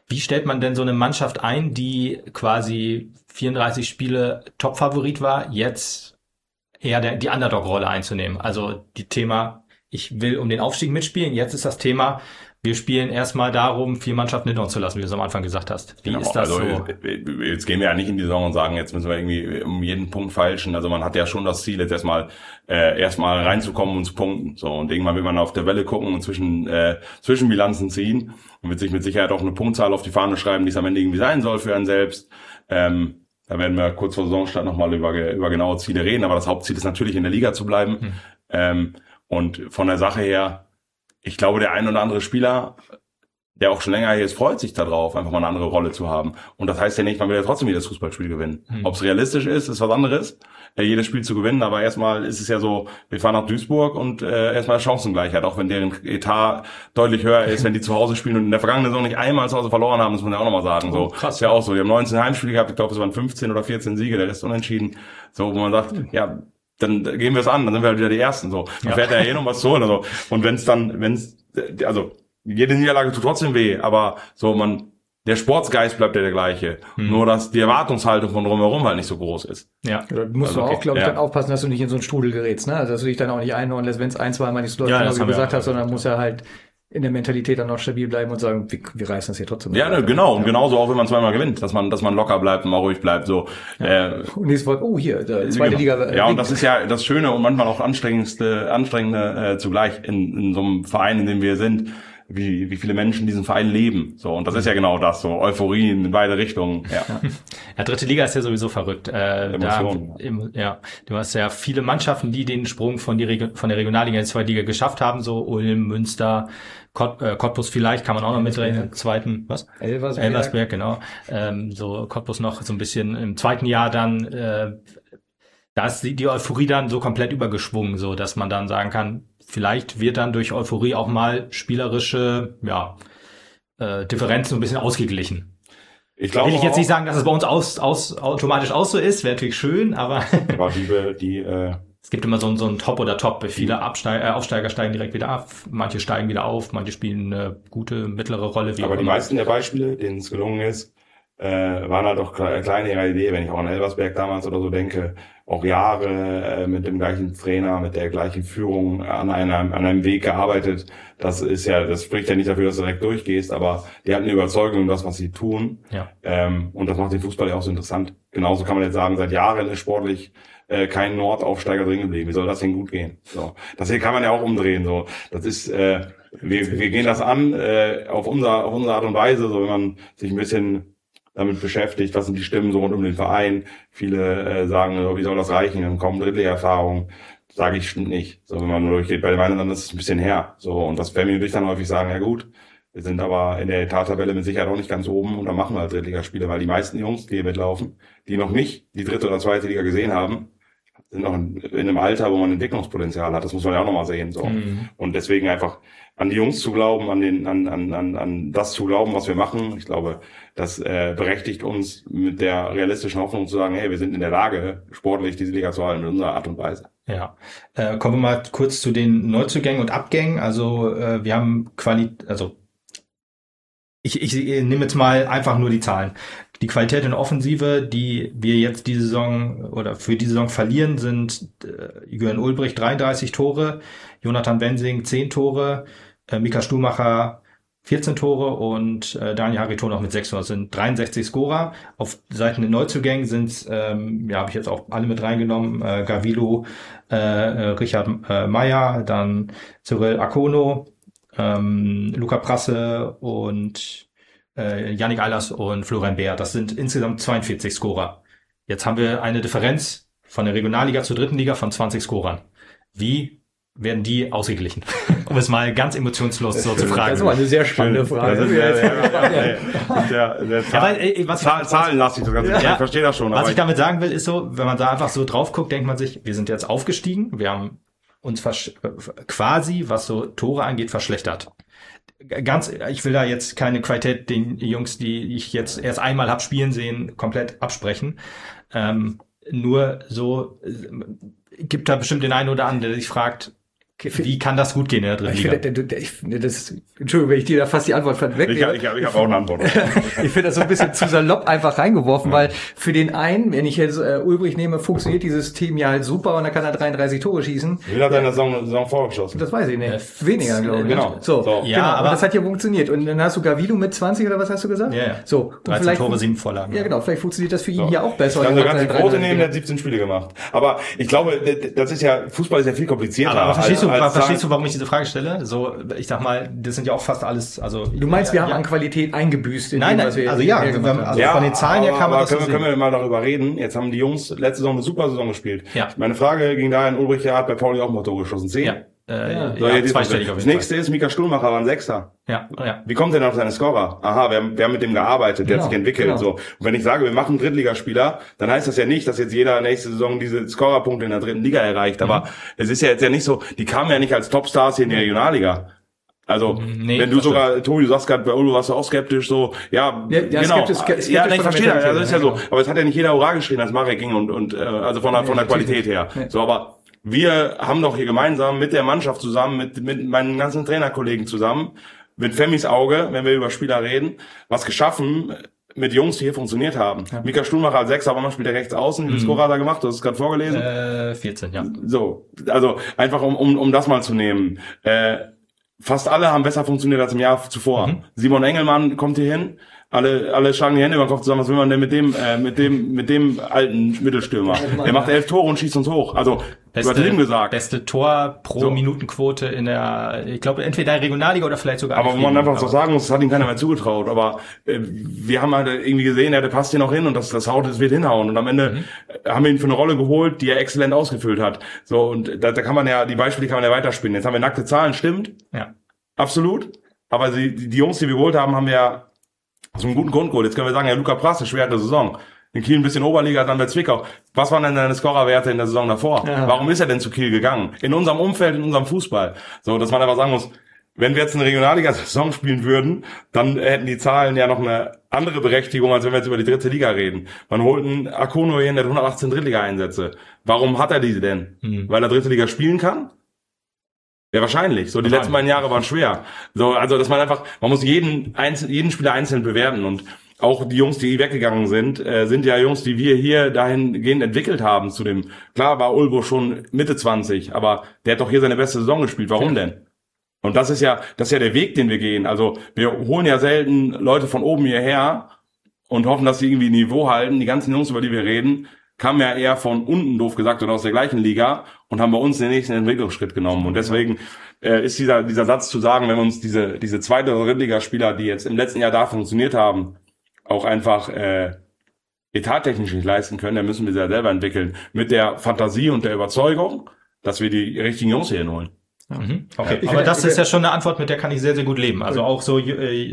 Wie stellt man denn so eine Mannschaft ein, die quasi vierunddreißig Spiele Top-Favorit war, jetzt eher der, die Underdog-Rolle einzunehmen? Also die Thema, ich will um den Aufstieg mitspielen, jetzt ist das Thema, wir spielen erstmal darum, vier Mannschaften hinter uns zu lassen, wie du es am Anfang gesagt hast. Wie genau, ist das also so? Jetzt gehen wir ja nicht in die Saison und sagen, jetzt müssen wir irgendwie um jeden Punkt feilschen. Also man hat ja schon das Ziel, jetzt erstmal äh, erstmal reinzukommen und zu punkten. So, und irgendwann will man auf der Welle gucken und zwischen äh, Zwischenbilanzen ziehen und wird sich mit Sicherheit auch eine Punktzahl auf die Fahne schreiben, die es am Ende irgendwie sein soll für einen selbst. Ähm, da werden wir kurz vor Saisonstart nochmal über, über genaue Ziele reden, aber das Hauptziel ist natürlich, in der Liga zu bleiben. Hm. Ähm, und von der Sache her, ich glaube, der ein oder andere Spieler, der auch schon länger hier ist, freut sich darauf, einfach mal eine andere Rolle zu haben. Und das heißt ja nicht, man will ja trotzdem jedes Fußballspiel gewinnen. Hm. Ob es realistisch ist, ist was anderes, äh, jedes Spiel zu gewinnen. Aber erstmal ist es ja so, wir fahren nach Duisburg und äh, erstmal Chancengleichheit, auch wenn deren Etat deutlich höher ist, wenn die zu Hause spielen und in der vergangenen Saison nicht einmal zu Hause verloren haben, muss man ja auch nochmal sagen. So, oh, krass. Ist ja auch so. Die haben neunzehn Heimspiele gehabt, ich glaube, es waren fünfzehn oder vierzehn Siege, der Rest unentschieden. So, wo man sagt, ja, dann gehen wir es an, dann sind wir halt wieder die Ersten. So, man ja. fährt ja eh noch was zu oder so. Und wenn es dann, wenn es, also jede Niederlage tut trotzdem weh, aber so man, der Sportsgeist bleibt ja der gleiche. Hm. Nur, dass die Erwartungshaltung von drumherum halt nicht so groß ist. Ja. Da musst also, du auch, okay. glaube ich, ja. dann aufpassen, dass du nicht in so einen Strudel gerätst, ne? Also, dass du dich dann auch nicht einhorn lässt, wenn es ein, zwei Mal nicht so läuft, ja, wie du gesagt hast, sondern muss ja halt in der Mentalität dann noch stabil bleiben und sagen, wir, wir reißen das hier trotzdem. Ja, ne, genau. Und genauso auch, wenn man zweimal gewinnt, dass man, dass man locker bleibt und mal ruhig bleibt, so. Ja. Äh, und nächstes Mal, oh, hier, der zweite genau. Liga. Äh, ja, und das ist ja das Schöne und manchmal auch anstrengendste, anstrengende, äh, zugleich in, in so einem Verein, in dem wir sind, wie, wie viele Menschen in diesem Verein leben. So, und das ist ja genau das, so Euphorie in beide Richtungen. Ja, ja dritte Liga ist ja sowieso verrückt. Äh, Emotionen. Da, im, ja, du hast ja viele Mannschaften, die den Sprung von, die Reg- von der Regionalliga in die zweite Liga geschafft haben, so Ulm, Münster, Kott, äh, Cottbus vielleicht, kann man auch noch mitrechnen, im zweiten, was? Elversberg. Elversberg, genau. Ähm, so Cottbus noch so ein bisschen im zweiten Jahr dann, äh, da ist die, die Euphorie dann so komplett übergeschwungen, so dass man dann sagen kann, vielleicht wird dann durch Euphorie auch mal spielerische, ja, äh, Differenzen ein bisschen ausgeglichen. Ich glaube will ich jetzt nicht sagen, dass es bei uns aus, aus, automatisch auch so ist, wäre natürlich schön, aber aber die, die äh es gibt immer so ein, so ein Top oder Top. Viele Absteiger, äh, Aufsteiger steigen direkt wieder ab, manche steigen wieder auf, manche spielen eine gute, mittlere Rolle. Wie aber die immer. meisten der Beispiele, denen es gelungen ist, äh, waren halt auch kleine ihrer Idee, wenn ich auch an Elversberg damals oder so denke, auch Jahre äh, mit dem gleichen Trainer, mit der gleichen Führung an einem, an einem Weg gearbeitet. Das ist ja, das spricht ja nicht dafür, dass du direkt durchgehst, aber die hatten eine Überzeugung in das, was sie tun. Ja. Ähm, und das macht den Fußball ja auch so interessant. Genauso kann man jetzt sagen, seit Jahren ist sportlich äh, kein Nordaufsteiger drin geblieben. Wie soll das denn gut gehen? So, das hier kann man ja auch umdrehen. So, das ist, äh, wir, wir gehen das an äh, auf unser, auf unsere Art und Weise. So, wenn man sich ein bisschen damit beschäftigt, was sind die Stimmen so rund um den Verein. Viele äh, sagen, so, wie soll das reichen? Dann kommen Drittliga-Erfahrungen. Sage ich, stimmt nicht. So, wenn man nur durchgeht bei den anderen, dann ist es ein bisschen her. So, und das werden wir natürlich dann häufig sagen, ja gut, wir sind aber in der Etat-Tabelle mit Sicherheit auch nicht ganz oben und dann machen wir halt Drittligaspiele, weil die meisten Jungs, die hier mitlaufen, die noch nicht die dritte oder zweite Liga gesehen haben, sind noch in, in einem Alter, wo man Entwicklungspotenzial hat. Das muss man ja auch nochmal sehen. So. Mhm. Und deswegen einfach an die Jungs zu glauben, an den, an, an, an, an das zu glauben, was wir machen. Ich glaube, das äh, berechtigt uns mit der realistischen Hoffnung zu sagen, hey, wir sind in der Lage, sportlich diese Liga zu halten, in unserer Art und Weise. Ja, äh, kommen wir mal kurz zu den Neuzugängen und Abgängen. Also äh, wir haben Qualität, also ich, ich, ich nehme jetzt mal einfach nur die Zahlen. Die Qualität in der Offensive, die wir jetzt diese Saison oder für die Saison verlieren, sind äh, Jürgen Ulbricht dreiunddreißig Tore, Jonathan Wensing zehn Tore, äh, Mika Stumacher vierzehn Tore und äh, Daniel Hariton noch mit sechs. Das sind dreiundsechzig Scorer. Auf Seiten der Neuzugängen sind ähm, ja, habe ich jetzt auch alle mit reingenommen, äh, Gavilo, äh, Richard äh, Meyer, dann Cyril Akono, ähm, Luca Prasse und äh, Yannick Eilers und Florian Beer. Das sind insgesamt zweiundvierzig Scorer. Jetzt haben wir eine Differenz von der Regionalliga zur dritten Liga von zwanzig Scorern. Wie werden die ausgeglichen? Um es mal ganz emotionslos so zu fragen. Das ist eine sehr spannende Frage. Zahlenlastig das Ganze. Ja. Ich verstehe das schon. Was ich damit sagen will, ist so, wenn man da einfach so drauf guckt, denkt man sich, wir sind jetzt aufgestiegen, wir haben uns versch- quasi, was so Tore angeht, verschlechtert. Ganz, ich will da jetzt keine Qualität den Jungs, die ich jetzt erst einmal hab spielen sehen, komplett absprechen. Ähm, nur so äh, gibt da bestimmt den einen oder anderen, der sich fragt, Wie kann das gut gehen in der dritten Ich Liga? finde, ich finde das, Entschuldigung, wenn ich dir da fast die Antwort wegnehme. Ich, ich, ich habe auch eine Antwort. Ich finde das so ein bisschen zu salopp einfach reingeworfen, ja. Weil für den einen, wenn ich jetzt äh, Ulbrich nehme, funktioniert dieses Team ja halt super und dann kann er dreiunddreißig Tore schießen. Wie hat er in der Saison, Saison vorgeschossen? Das weiß ich nicht. Äh, Weniger, glaube ich. Genau. So, so. Ja, genau. aber Aber das hat ja funktioniert. Und dann hast du Gavido mit zwanzig oder was hast du gesagt? Ja, ja. So. dreizehn Tore, sieben Vorlagen. Ja, genau. Vielleicht funktioniert das für ihn So. hier auch besser. Ich kann sogar Dann die hat er Quote drei- nehmen, der hat siebzehn Spiele gemacht. Aber ich glaube, das ist ja, Fußball ist ja viel komplizierter. Aber, aber verstehst, als, du, als verstehst sagen, du, warum ich diese Frage stelle? So, ich sag mal, das sind ja auch fast alles, also. Du meinst, wir haben ja, an Qualität eingebüßt in Nein, dem, nein, was wir also ja, hier gemacht haben. also ja, von den Zahlen her aber, kann man aber das so können, wir- sehen. können wir mal darüber reden. Jetzt haben die Jungs letzte Saison eine super Saison gespielt. Ja. Meine Frage ging dahin, Ulbrich hat bei Pauli auch mal Tore geschossen. Zehn? Ja, äh, Ja. So, ja, jetzt- zweistellig auf das jeden nächste ist, Mika Stuhlmacher war ein Sechster. Fall. Ja, ja. Wie kommt er denn auf seine Scorer? Aha, wir haben, wir haben mit dem gearbeitet, der Genau, hat sich entwickelt. genau. So. Und wenn ich sage, wir machen Drittligaspieler, dann heißt das ja nicht, dass jetzt jeder nächste Saison diese Scorerpunkte in der dritten Liga erreicht. Aber es ist ja jetzt ja nicht so, die kamen ja nicht als Topstars hier in die Regionalliga. Also, Nee, wenn du das sogar, Tobi, du sagst gerade, bei Ulm warst du auch skeptisch, so, ja, Ja, ja, genau. skeptisch- skeptisch ja, von ich der verstehe das, also Mentalität, ist ja ja, so. genau. Aber es hat ja nicht jeder Hurra geschrien, als Marek ging und, und, äh, also von der, von der Nee, natürlich Qualität her. nicht. Nee. So, aber wir haben doch hier gemeinsam mit der Mannschaft zusammen, mit, mit meinen ganzen Trainerkollegen zusammen, mit Femmys Auge, wenn wir über Spieler reden, was geschaffen, mit Jungs, die hier funktioniert haben. Ja. Mika Stuhlmacher als Sechser, aber man spielt er rechts außen. Wie viel Scorer hat er gemacht? Du hast es gerade vorgelesen. Äh, vierzehn, ja. So, also einfach um, um, um das mal zu nehmen. Äh, fast alle haben besser funktioniert als im Jahr zuvor. Mhm. Simon Engelmann kommt hier hin. Alle, alle schlagen die Hände über den Kopf zusammen. Was will man denn mit dem, äh, mit dem, mit dem alten Mittelstürmer? Der macht elf Tore und schießt uns hoch. Also, übertrieben gesagt. Beste Tor pro So. Minutenquote in der, ich glaube, entweder in der Regionalliga oder vielleicht sogar. Aber wo man einfach so aber- sagen muss, das hat ihm keiner mehr zugetraut. Aber äh, wir haben halt irgendwie gesehen, ja, der passt hier noch hin und das, das haut, das wird hinhauen. Und am Ende Mhm. äh, haben wir ihn für eine Rolle geholt, die er exzellent ausgefüllt hat. So, und da, da kann man ja, die Beispiele kann man ja weiterspinnen. Jetzt haben wir nackte Zahlen, stimmt. Ja. Absolut. Aber sie, die, die Jungs, die wir geholt haben, haben wir ja aus einem guten Grund geholt. Jetzt können wir sagen, ja, Luca Prass, eine schwere Saison. In Kiel ein bisschen Oberliga, dann bei Zwickau. Was waren denn deine Scorerwerte in der Saison davor? Ja. Warum ist er denn zu Kiel gegangen? In unserem Umfeld, in unserem Fußball. So, dass man einfach sagen muss, wenn wir jetzt eine Regionalliga-Saison spielen würden, dann hätten die Zahlen ja noch eine andere Berechtigung, als wenn wir jetzt über die dritte Liga reden. Man holt einen Akono hin, der hat hundertachtzehn Drittliga-Einsätze. Warum hat er diese denn? Hm. Weil er dritte Liga spielen kann? Ja, wahrscheinlich. So, die letzten beiden Jahre waren schwer. So, also, dass man einfach, man muss jeden einzelnen, jeden Spieler einzeln bewerten und auch die Jungs, die weggegangen sind, äh, sind ja Jungs, die wir hier dahingehend entwickelt haben zu dem, klar war Ulbo schon Mitte zwanzig, aber der hat doch hier seine beste Saison gespielt. Warum denn? Und das ist ja, das ist ja der Weg, den wir gehen. Also, wir holen ja selten Leute von oben hierher und hoffen, dass sie irgendwie Niveau halten. Die ganzen Jungs, über die wir reden, kamen ja eher von unten, doof gesagt, oder aus der gleichen Liga und haben bei uns den nächsten Entwicklungsschritt genommen. Und deswegen äh, ist dieser dieser Satz zu sagen, wenn wir uns diese diese zweite oder Drittligaspieler, die jetzt im letzten Jahr da funktioniert haben, auch einfach äh, etattechnisch nicht leisten können, dann müssen wir sie ja selber entwickeln. Mit der Fantasie und der Überzeugung, dass wir die richtigen Jungs hier holen. Mhm. Okay, Ich aber find- das ich ist ja schon eine Antwort, mit der kann ich sehr, sehr gut leben. Also auch so äh,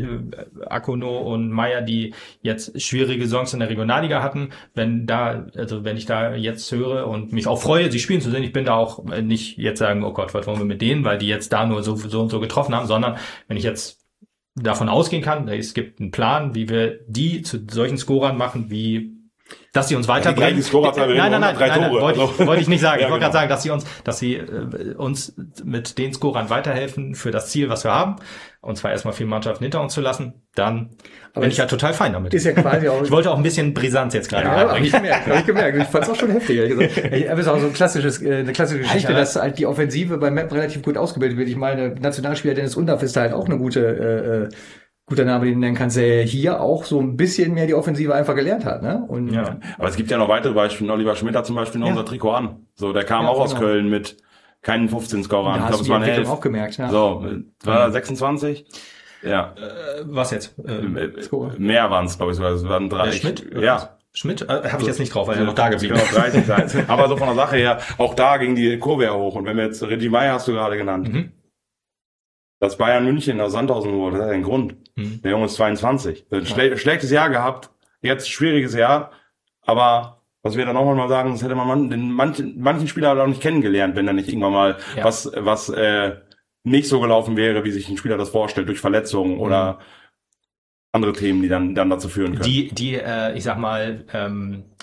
Akono und Meier, die jetzt schwierige Saisons in der Regionalliga hatten, wenn da, also wenn ich da jetzt höre und mich auch freue, sie spielen zu sehen, ich bin da auch nicht jetzt sagen, oh Gott, was wollen wir mit denen, weil die jetzt da nur so, so und so getroffen haben, sondern wenn ich jetzt davon ausgehen kann, es gibt einen Plan, wie wir die zu solchen Scorern machen, wie dass sie uns weiterbringen. Die Scorerzahl, wir Nein, reden nein, nein, über drei nein, nein, Tore. wollte ich, Also- wollte ich nicht sagen. Ja, Ich wollte genau. gerade sagen, dass sie uns, dass sie äh, uns mit den Scorern weiterhelfen für das Ziel, was wir haben. Und zwar erstmal vier Mannschaften hinter uns zu lassen. Dann Aber bin ich es ja total fein damit. ist ja quasi auch. Ich wollte auch ein bisschen Brisanz jetzt gerade Ja, hab reinbringen. ich gemerkt, hab ich gemerkt. Ich fand's auch schon heftig, ehrlich gesagt. Ich- Aber es ist auch so ein klassisches, äh, eine klassische Geschichte, Alter. dass halt die Offensive bei Map relativ gut ausgebildet wird. Ich meine, Nationalspieler Dennis Undaff ist da halt auch eine gute, äh, äh, guter Name, den du nennen kannst, der hier auch so ein bisschen mehr die Offensive einfach gelernt hat, ne? Und Ja. Aber es gibt ja noch weitere Beispiele. Oliver Schmidt hat zum Beispiel noch Ja. unser Trikot an. So, der kam Ja, auch aus genau. Köln mit keinen fünfzehn Scorern. da Ich hast glaube, du es die waren Entwicklung elf. auch gemerkt, ja. So, war er sechsundzwanzig? Ja. Äh, was jetzt? Äh, Äh, Scorer. Mehr waren es, glaube ich, sogar. Es waren drei. der Schmidt? Ja. Schmidt? Äh, Habe ich jetzt nicht drauf, weil er noch da geblieben Genau, ist. dreißig sein. Aber so von der Sache her, auch da ging die Kurve ja hoch. Und wenn wir jetzt, Reggie Meyer hast du gerade genannt. Mhm. Das Bayern München aus Sandhausen wurde, das hat einen Grund. Mhm. Der Junge ist zweiundzwanzig. Ein schle schlechtes Jahr gehabt. Jetzt schwieriges Jahr. Aber was wir dann auch mal sagen, das hätte man man, den manchen, manchen Spieler halt auch nicht kennengelernt, wenn da nicht irgendwann mal Ja. was, was, äh, nicht so gelaufen wäre, wie sich ein Spieler das vorstellt, durch Verletzungen oder andere Themen, die dann, dann dazu führen können. Die, die, äh, ich sag mal, ähm,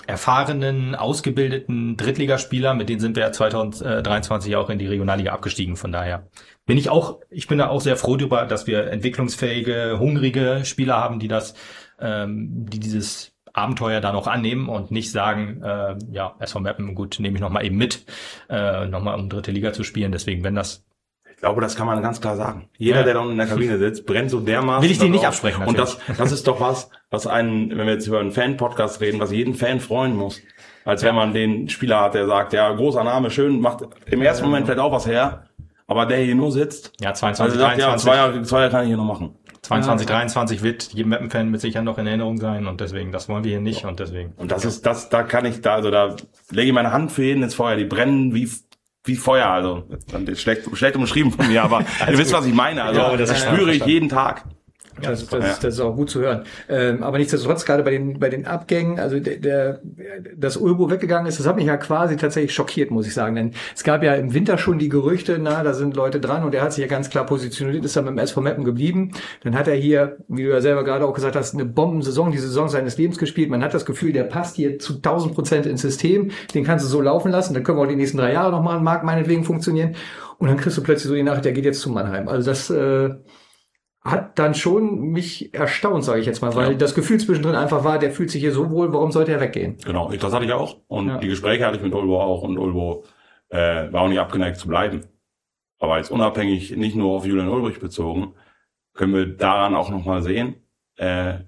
erfahrenen, ausgebildeten Drittligaspieler, mit denen sind wir ja zwanzig dreiundzwanzig auch in die Regionalliga abgestiegen. Von daher bin ich auch, ich bin da auch sehr froh darüber, dass wir entwicklungsfähige, hungrige Spieler haben, die das, ähm, die dieses Abenteuer da noch annehmen und nicht sagen, äh, ja, S V Meppen, gut, nehme ich noch mal eben mit, äh, noch mal um dritte Liga zu spielen. Deswegen, wenn das Ich glaube, das kann man ganz klar sagen. Jeder, ja. der da unten in der Kabine sitzt, brennt so dermaßen. Will ich dir nicht darauf. absprechen, natürlich. natürlich. Und das, das ist doch was, was einen, wenn wir jetzt über einen Fan-Podcast reden, was jeden Fan freuen muss. Als wenn man den Spieler hat, der sagt, ja, großer Name, schön, macht im ersten Moment vielleicht auch was her, aber der hier nur sitzt. Ja, zweiundzwanzig, also sagt, ja, dreiundzwanzig. zwei Jahre, zwei Jahre kann ich hier noch machen. zweiundzwanzig, dreiundzwanzig wird jedem Meppen-Fan mit Sicherheit noch in Erinnerung sein und deswegen, das wollen wir hier nicht und deswegen. Und das ist, das, da kann ich, da, also da lege ich meine Hand für jeden ins Feuer, die brennen wie, wie Feuer, also, das ist schlecht, schlecht umschrieben von mir, aber ihr wisst, was ich meine, also, Ja, das das ist spüre ich verstanden. jeden Tag. Das, das, ist, das ist auch gut zu hören. Ähm, aber nichtsdestotrotz, gerade bei den bei den Abgängen, also der, der dass Ulbo weggegangen ist, das hat mich ja quasi tatsächlich schockiert, muss ich sagen. Denn es gab ja im Winter schon die Gerüchte, na, da sind Leute dran und er hat sich ja ganz klar positioniert, ist dann beim S V Meppen geblieben. Dann hat er hier, wie du ja selber gerade auch gesagt hast, eine Bombensaison, die Saison seines Lebens gespielt. Man hat das Gefühl, der passt hier zu tausend Prozent ins System. Den kannst du so laufen lassen. Dann können wir auch die nächsten drei Jahre noch mal, mag meinetwegen funktionieren. Und dann kriegst du plötzlich so die Nachricht, der geht jetzt zu Mannheim. Also das äh, hat dann schon mich erstaunt, sage ich jetzt mal, weil Ja. das Gefühl zwischendrin einfach war, der fühlt sich hier so wohl, warum sollte er weggehen? Genau, das hatte ich auch. Und Ja. die Gespräche hatte ich mit Ulbo auch. Und Ulbo äh, war auch nicht abgeneigt zu bleiben. Aber jetzt unabhängig, nicht nur auf Julian Ulbrich bezogen, können wir daran auch nochmal sehen, äh,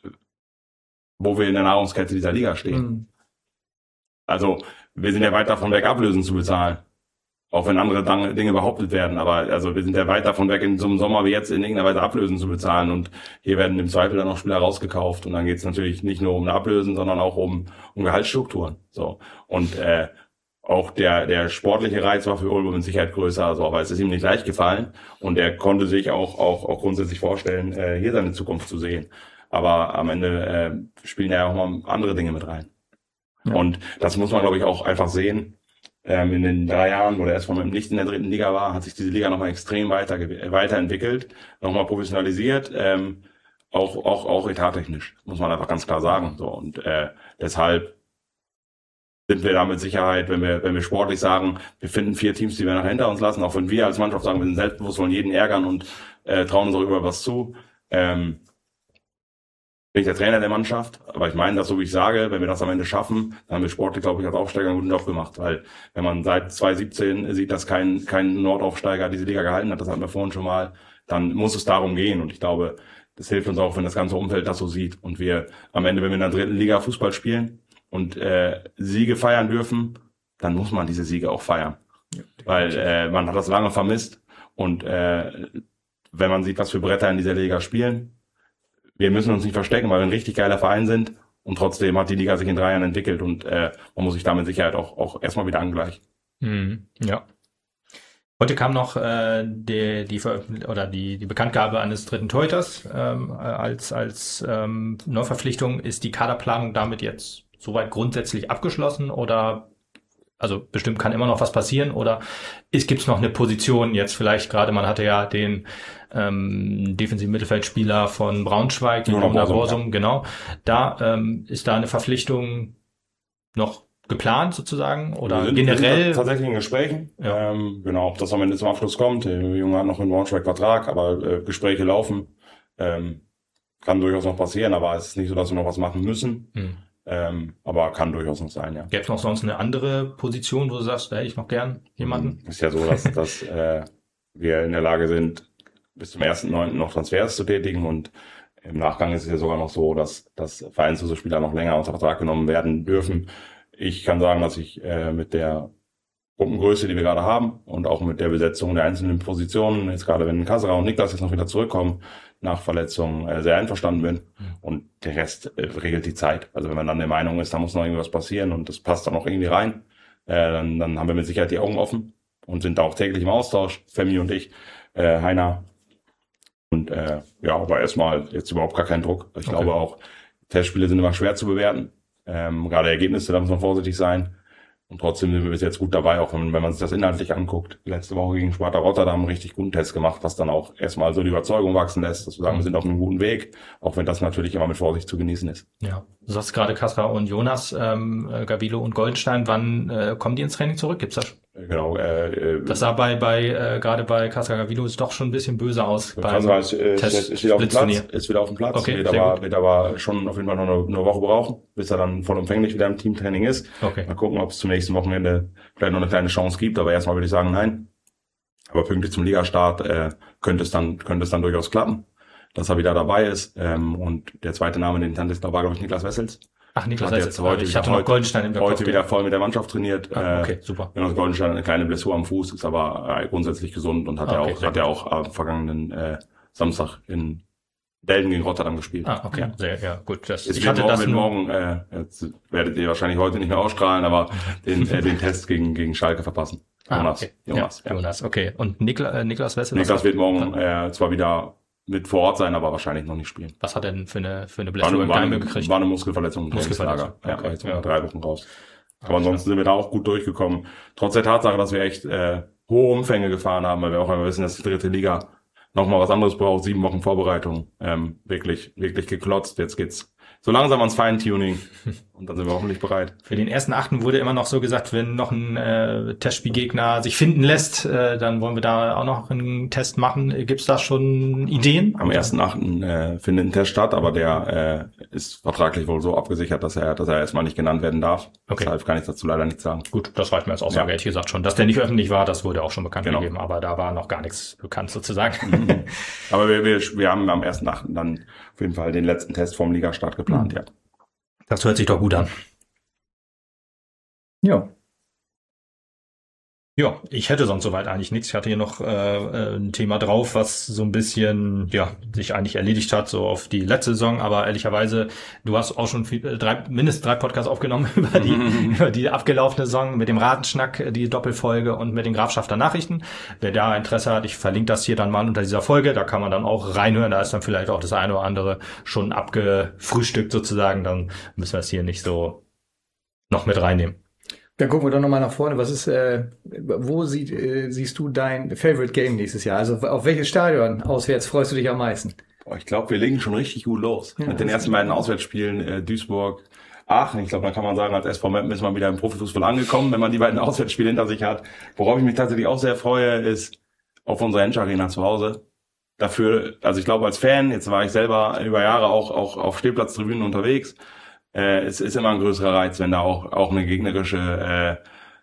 wo wir in der Nahrungskette dieser Liga stehen. Mhm. Also wir sind ja weit davon weg, Ablösen zu bezahlen. Auch wenn andere Dinge behauptet werden. Aber also wir sind ja weit davon weg, in so einem Sommer wie jetzt in irgendeiner Weise Ablösen zu bezahlen. Und hier werden im Zweifel dann noch Spieler rausgekauft. Und dann geht es natürlich nicht nur um eine Ablösen, sondern auch um, um Gehaltsstrukturen. So. Und äh, auch der der sportliche Reiz war für Ulbo mit Sicherheit größer. Also, aber es ist ihm nicht leicht gefallen. Und er konnte sich auch auch auch grundsätzlich vorstellen, äh, hier seine Zukunft zu sehen. Aber am Ende äh, spielen ja auch mal andere Dinge mit rein. Ja. Und das muss man, glaube ich, auch einfach sehen. Ähm, in den drei Jahren, wo der S V Meppen nicht in der dritten Liga war, hat sich diese Liga nochmal extrem weiter, weiterentwickelt, nochmal professionalisiert, ähm, auch, auch, auch etattechnisch, muss man einfach ganz klar sagen. So, und äh, deshalb sind wir da mit Sicherheit, wenn wir, wenn wir sportlich sagen, wir finden vier Teams, die wir nachher hinter uns lassen, auch wenn wir als Mannschaft sagen, wir sind selbstbewusst, wollen jeden ärgern und äh, trauen uns auch über was zu. Ähm, bin ich der Trainer der Mannschaft, aber ich meine das so, wie ich sage, wenn wir das am Ende schaffen, dann haben wir sportlich, glaube ich, als Aufsteiger einen guten Job gemacht, weil wenn man seit zwanzig siebzehn sieht, dass kein kein Nordaufsteiger diese Liga gehalten hat, das hatten wir vorhin schon mal, dann muss es darum gehen und ich glaube, das hilft uns auch, wenn das ganze Umfeld das so sieht und wir am Ende, wenn wir in der dritten Liga Fußball spielen und äh, Siege feiern dürfen, dann muss man diese Siege auch feiern, ja, weil äh, man hat das lange vermisst und äh, wenn man sieht, was für Bretter in dieser Liga spielen, wir müssen uns nicht verstecken, weil wir ein richtig geiler Verein sind und trotzdem hat die Liga sich in drei Jahren entwickelt und äh, man muss sich da mit Sicherheit auch, auch erstmal wieder angleichen. Mhm, ja. Heute kam noch äh, die, die Veröffentlich- oder die, die Bekanntgabe eines dritten Torhüters ähm, als, als ähm, Neuverpflichtung. Ist die Kaderplanung damit jetzt soweit grundsätzlich abgeschlossen oder also bestimmt kann immer noch was passieren oder ist gibt's noch eine Position jetzt vielleicht gerade, man hatte ja den ähm, defensiven Mittelfeldspieler von Braunschweig, den Jonas Borsum, genau. Da ähm, ist da eine Verpflichtung noch geplant sozusagen oder wir sind, generell? Wir sind tatsächlich in Gesprächen. Ja. Ähm, genau, ob das am Ende zum Abschluss kommt. Der Junge hat noch in Braunschweig Vertrag, aber äh, Gespräche laufen. Ähm, kann durchaus noch passieren, aber es ist nicht so, dass wir noch was machen müssen. Hm. Ähm, aber kann durchaus noch sein, ja. Gäbe es noch sonst eine andere Position, wo du sagst, da hätte ich noch gern jemanden? Ist ja so, dass, dass äh, wir in der Lage sind, bis zum ersten neunten noch Transfers zu tätigen und im Nachgang ist es ja sogar noch so, dass, dass vereinzelte Spieler noch länger unter Vertrag genommen werden dürfen. Ich kann sagen, dass ich äh, mit der Gruppengröße, die wir gerade haben und auch mit der Besetzung der einzelnen Positionen, jetzt gerade wenn Kasra und Niklas jetzt noch wieder zurückkommen, nach Verletzungen äh, sehr einverstanden bin. Und der Rest äh, regelt die Zeit. Also wenn man dann der Meinung ist, da muss noch irgendwas passieren und das passt dann noch irgendwie rein, äh, dann, dann haben wir mit Sicherheit die Augen offen und sind da auch täglich im Austausch, Femi und ich, äh, Heiner. Und äh, ja, aber erstmal jetzt überhaupt gar kein Druck. Ich okay. glaube auch, Testspiele sind immer schwer zu bewerten. Ähm, gerade Ergebnisse, da muss man vorsichtig sein. Und trotzdem sind wir bis jetzt gut dabei, auch wenn, wenn man sich das inhaltlich anguckt. Letzte Woche gegen Sparta Rotterdam einen richtig guten Test gemacht, was dann auch erstmal so die Überzeugung wachsen lässt, dass wir sagen, wir sind auf einem guten Weg, auch wenn das natürlich immer mit Vorsicht zu genießen ist. Ja, du sagst gerade Kaspar und Jonas, ähm, Gavilo und Goldenstein, wann äh, kommen die ins Training zurück? Gibt's das? Genau. Äh, das sah bei, bei äh, gerade bei Kaspar Gavilo ist doch schon ein bisschen böse aus. Kaspar ist, äh, ist, ist wieder auf dem Platz, ist wieder auf dem Platz, okay, wird, aber, wird aber schon auf jeden Fall noch eine, eine Woche brauchen, bis er dann vollumfänglich wieder im Teamtraining ist. Okay. Mal gucken, ob es zum nächsten Wochenende vielleicht noch eine kleine Chance gibt, aber erstmal würde ich sagen, nein. Aber pünktlich zum Ligastart äh, könnte es dann könnte es dann durchaus klappen, dass er wieder dabei ist. Ähm, und der zweite Name, den Tante war, glaube ich, Niklas Wessels. Ach, Niklas Hat Wessels. jetzt heute Ich wieder- hatte noch heute- Goldenstein im Kopf. Heute wieder voll mit der Mannschaft trainiert. Ah, okay, Äh, super. Jonas Goldenstein hat eine kleine Blessur am Fuß, ist aber äh, grundsätzlich gesund und hat Ah, ja okay, auch sehr hat ja auch am vergangenen äh, Samstag in Delden gegen Rotterdam gespielt. Ah, okay, sehr, ja, gut. Das, Jetzt ich wird hatte morgen, das wird nur, morgen äh, jetzt werdet ihr wahrscheinlich heute nicht mehr ausstrahlen, aber den, äh, den Test gegen gegen Schalke verpassen. ah, Jonas, okay. Jonas, ja, ja. Jonas, okay. Und Nikla, äh, Niklas Wessel? Niklas was, wird morgen äh, zwar wieder mit vor Ort sein, aber wahrscheinlich noch nicht spielen. was hat er denn für eine, für eine War Blessur eine, im war, Bein eine, gekriegt? war eine Muskelverletzung im Muskelverletzung, Trainingslager. Ja, okay, war jetzt ja. ja. drei Wochen raus. Ah, Aber ansonsten sind wir da auch gut durchgekommen. Trotz der Tatsache, dass wir echt äh, hohe Umfänge gefahren haben, weil wir auch einmal wissen, dass die dritte Liga nochmal was anderes braucht, sieben Wochen Vorbereitung. Ähm, wirklich, wirklich geklotzt. Jetzt geht's so langsam ans Feintuning und dann sind wir hoffentlich bereit. Für den ersten Achten wurde immer noch so gesagt, wenn noch ein äh, Testspielgegner sich finden lässt, äh, dann wollen wir da auch noch einen Test machen. Gibt's da schon Ideen? Am ersten Achten äh, findet ein Test statt, aber der äh, ist vertraglich wohl so abgesichert, dass er, dass er erstmal nicht genannt werden darf. Okay. Deshalb kann ich dazu leider nichts sagen. Gut, das reicht mir als Aussage, Ja. ehrlich gesagt schon. Dass der nicht öffentlich war, das wurde auch schon bekannt Genau. gegeben, aber da war noch gar nichts bekannt sozusagen. Aber wir, wir, wir haben am ersten Achten dann auf jeden Fall den letzten Test vom Ligastart geplant, Mhm. ja. Das hört sich doch gut an. Ja. Ja, ich hätte sonst soweit eigentlich nichts. Ich hatte hier noch äh, ein Thema drauf, was so ein bisschen, ja, sich eigentlich erledigt hat, so auf die letzte Saison. Aber ehrlicherweise, du hast auch schon viel, äh, drei, mindestens drei Podcasts aufgenommen über die, über die abgelaufene Saison mit dem Ratenschnack, die Doppelfolge und mit den Grafschafter Nachrichten. Wer da Interesse hat, ich verlinke das hier dann mal unter dieser Folge. Da kann man dann auch reinhören. Da ist dann vielleicht auch das eine oder andere schon abgefrühstückt sozusagen. Dann müssen wir es hier nicht so noch mit reinnehmen. Dann gucken wir doch nochmal nach vorne. Was ist, äh, wo sieht, äh, siehst du dein Favorite Game nächstes Jahr? Also auf welches Stadion auswärts freust du dich am meisten? Boah, ich glaube, wir legen schon richtig gut los. Ja, Mit den das ersten ist beiden Auswärtsspielen, äh, Duisburg, Aachen. Ich glaube, da kann man sagen, als S V Meppen ist man wieder im Profifußball angekommen, wenn man die beiden Auswärtsspiele hinter sich hat. Worauf ich mich tatsächlich auch sehr freue, ist auf unsere Hensch Arena zu Hause. Dafür, also ich glaube als Fan, jetzt war ich selber über Jahre auch, auch auf Stehplatztribünen unterwegs, äh, es ist immer ein größerer Reiz, wenn da auch, auch eine gegnerische äh,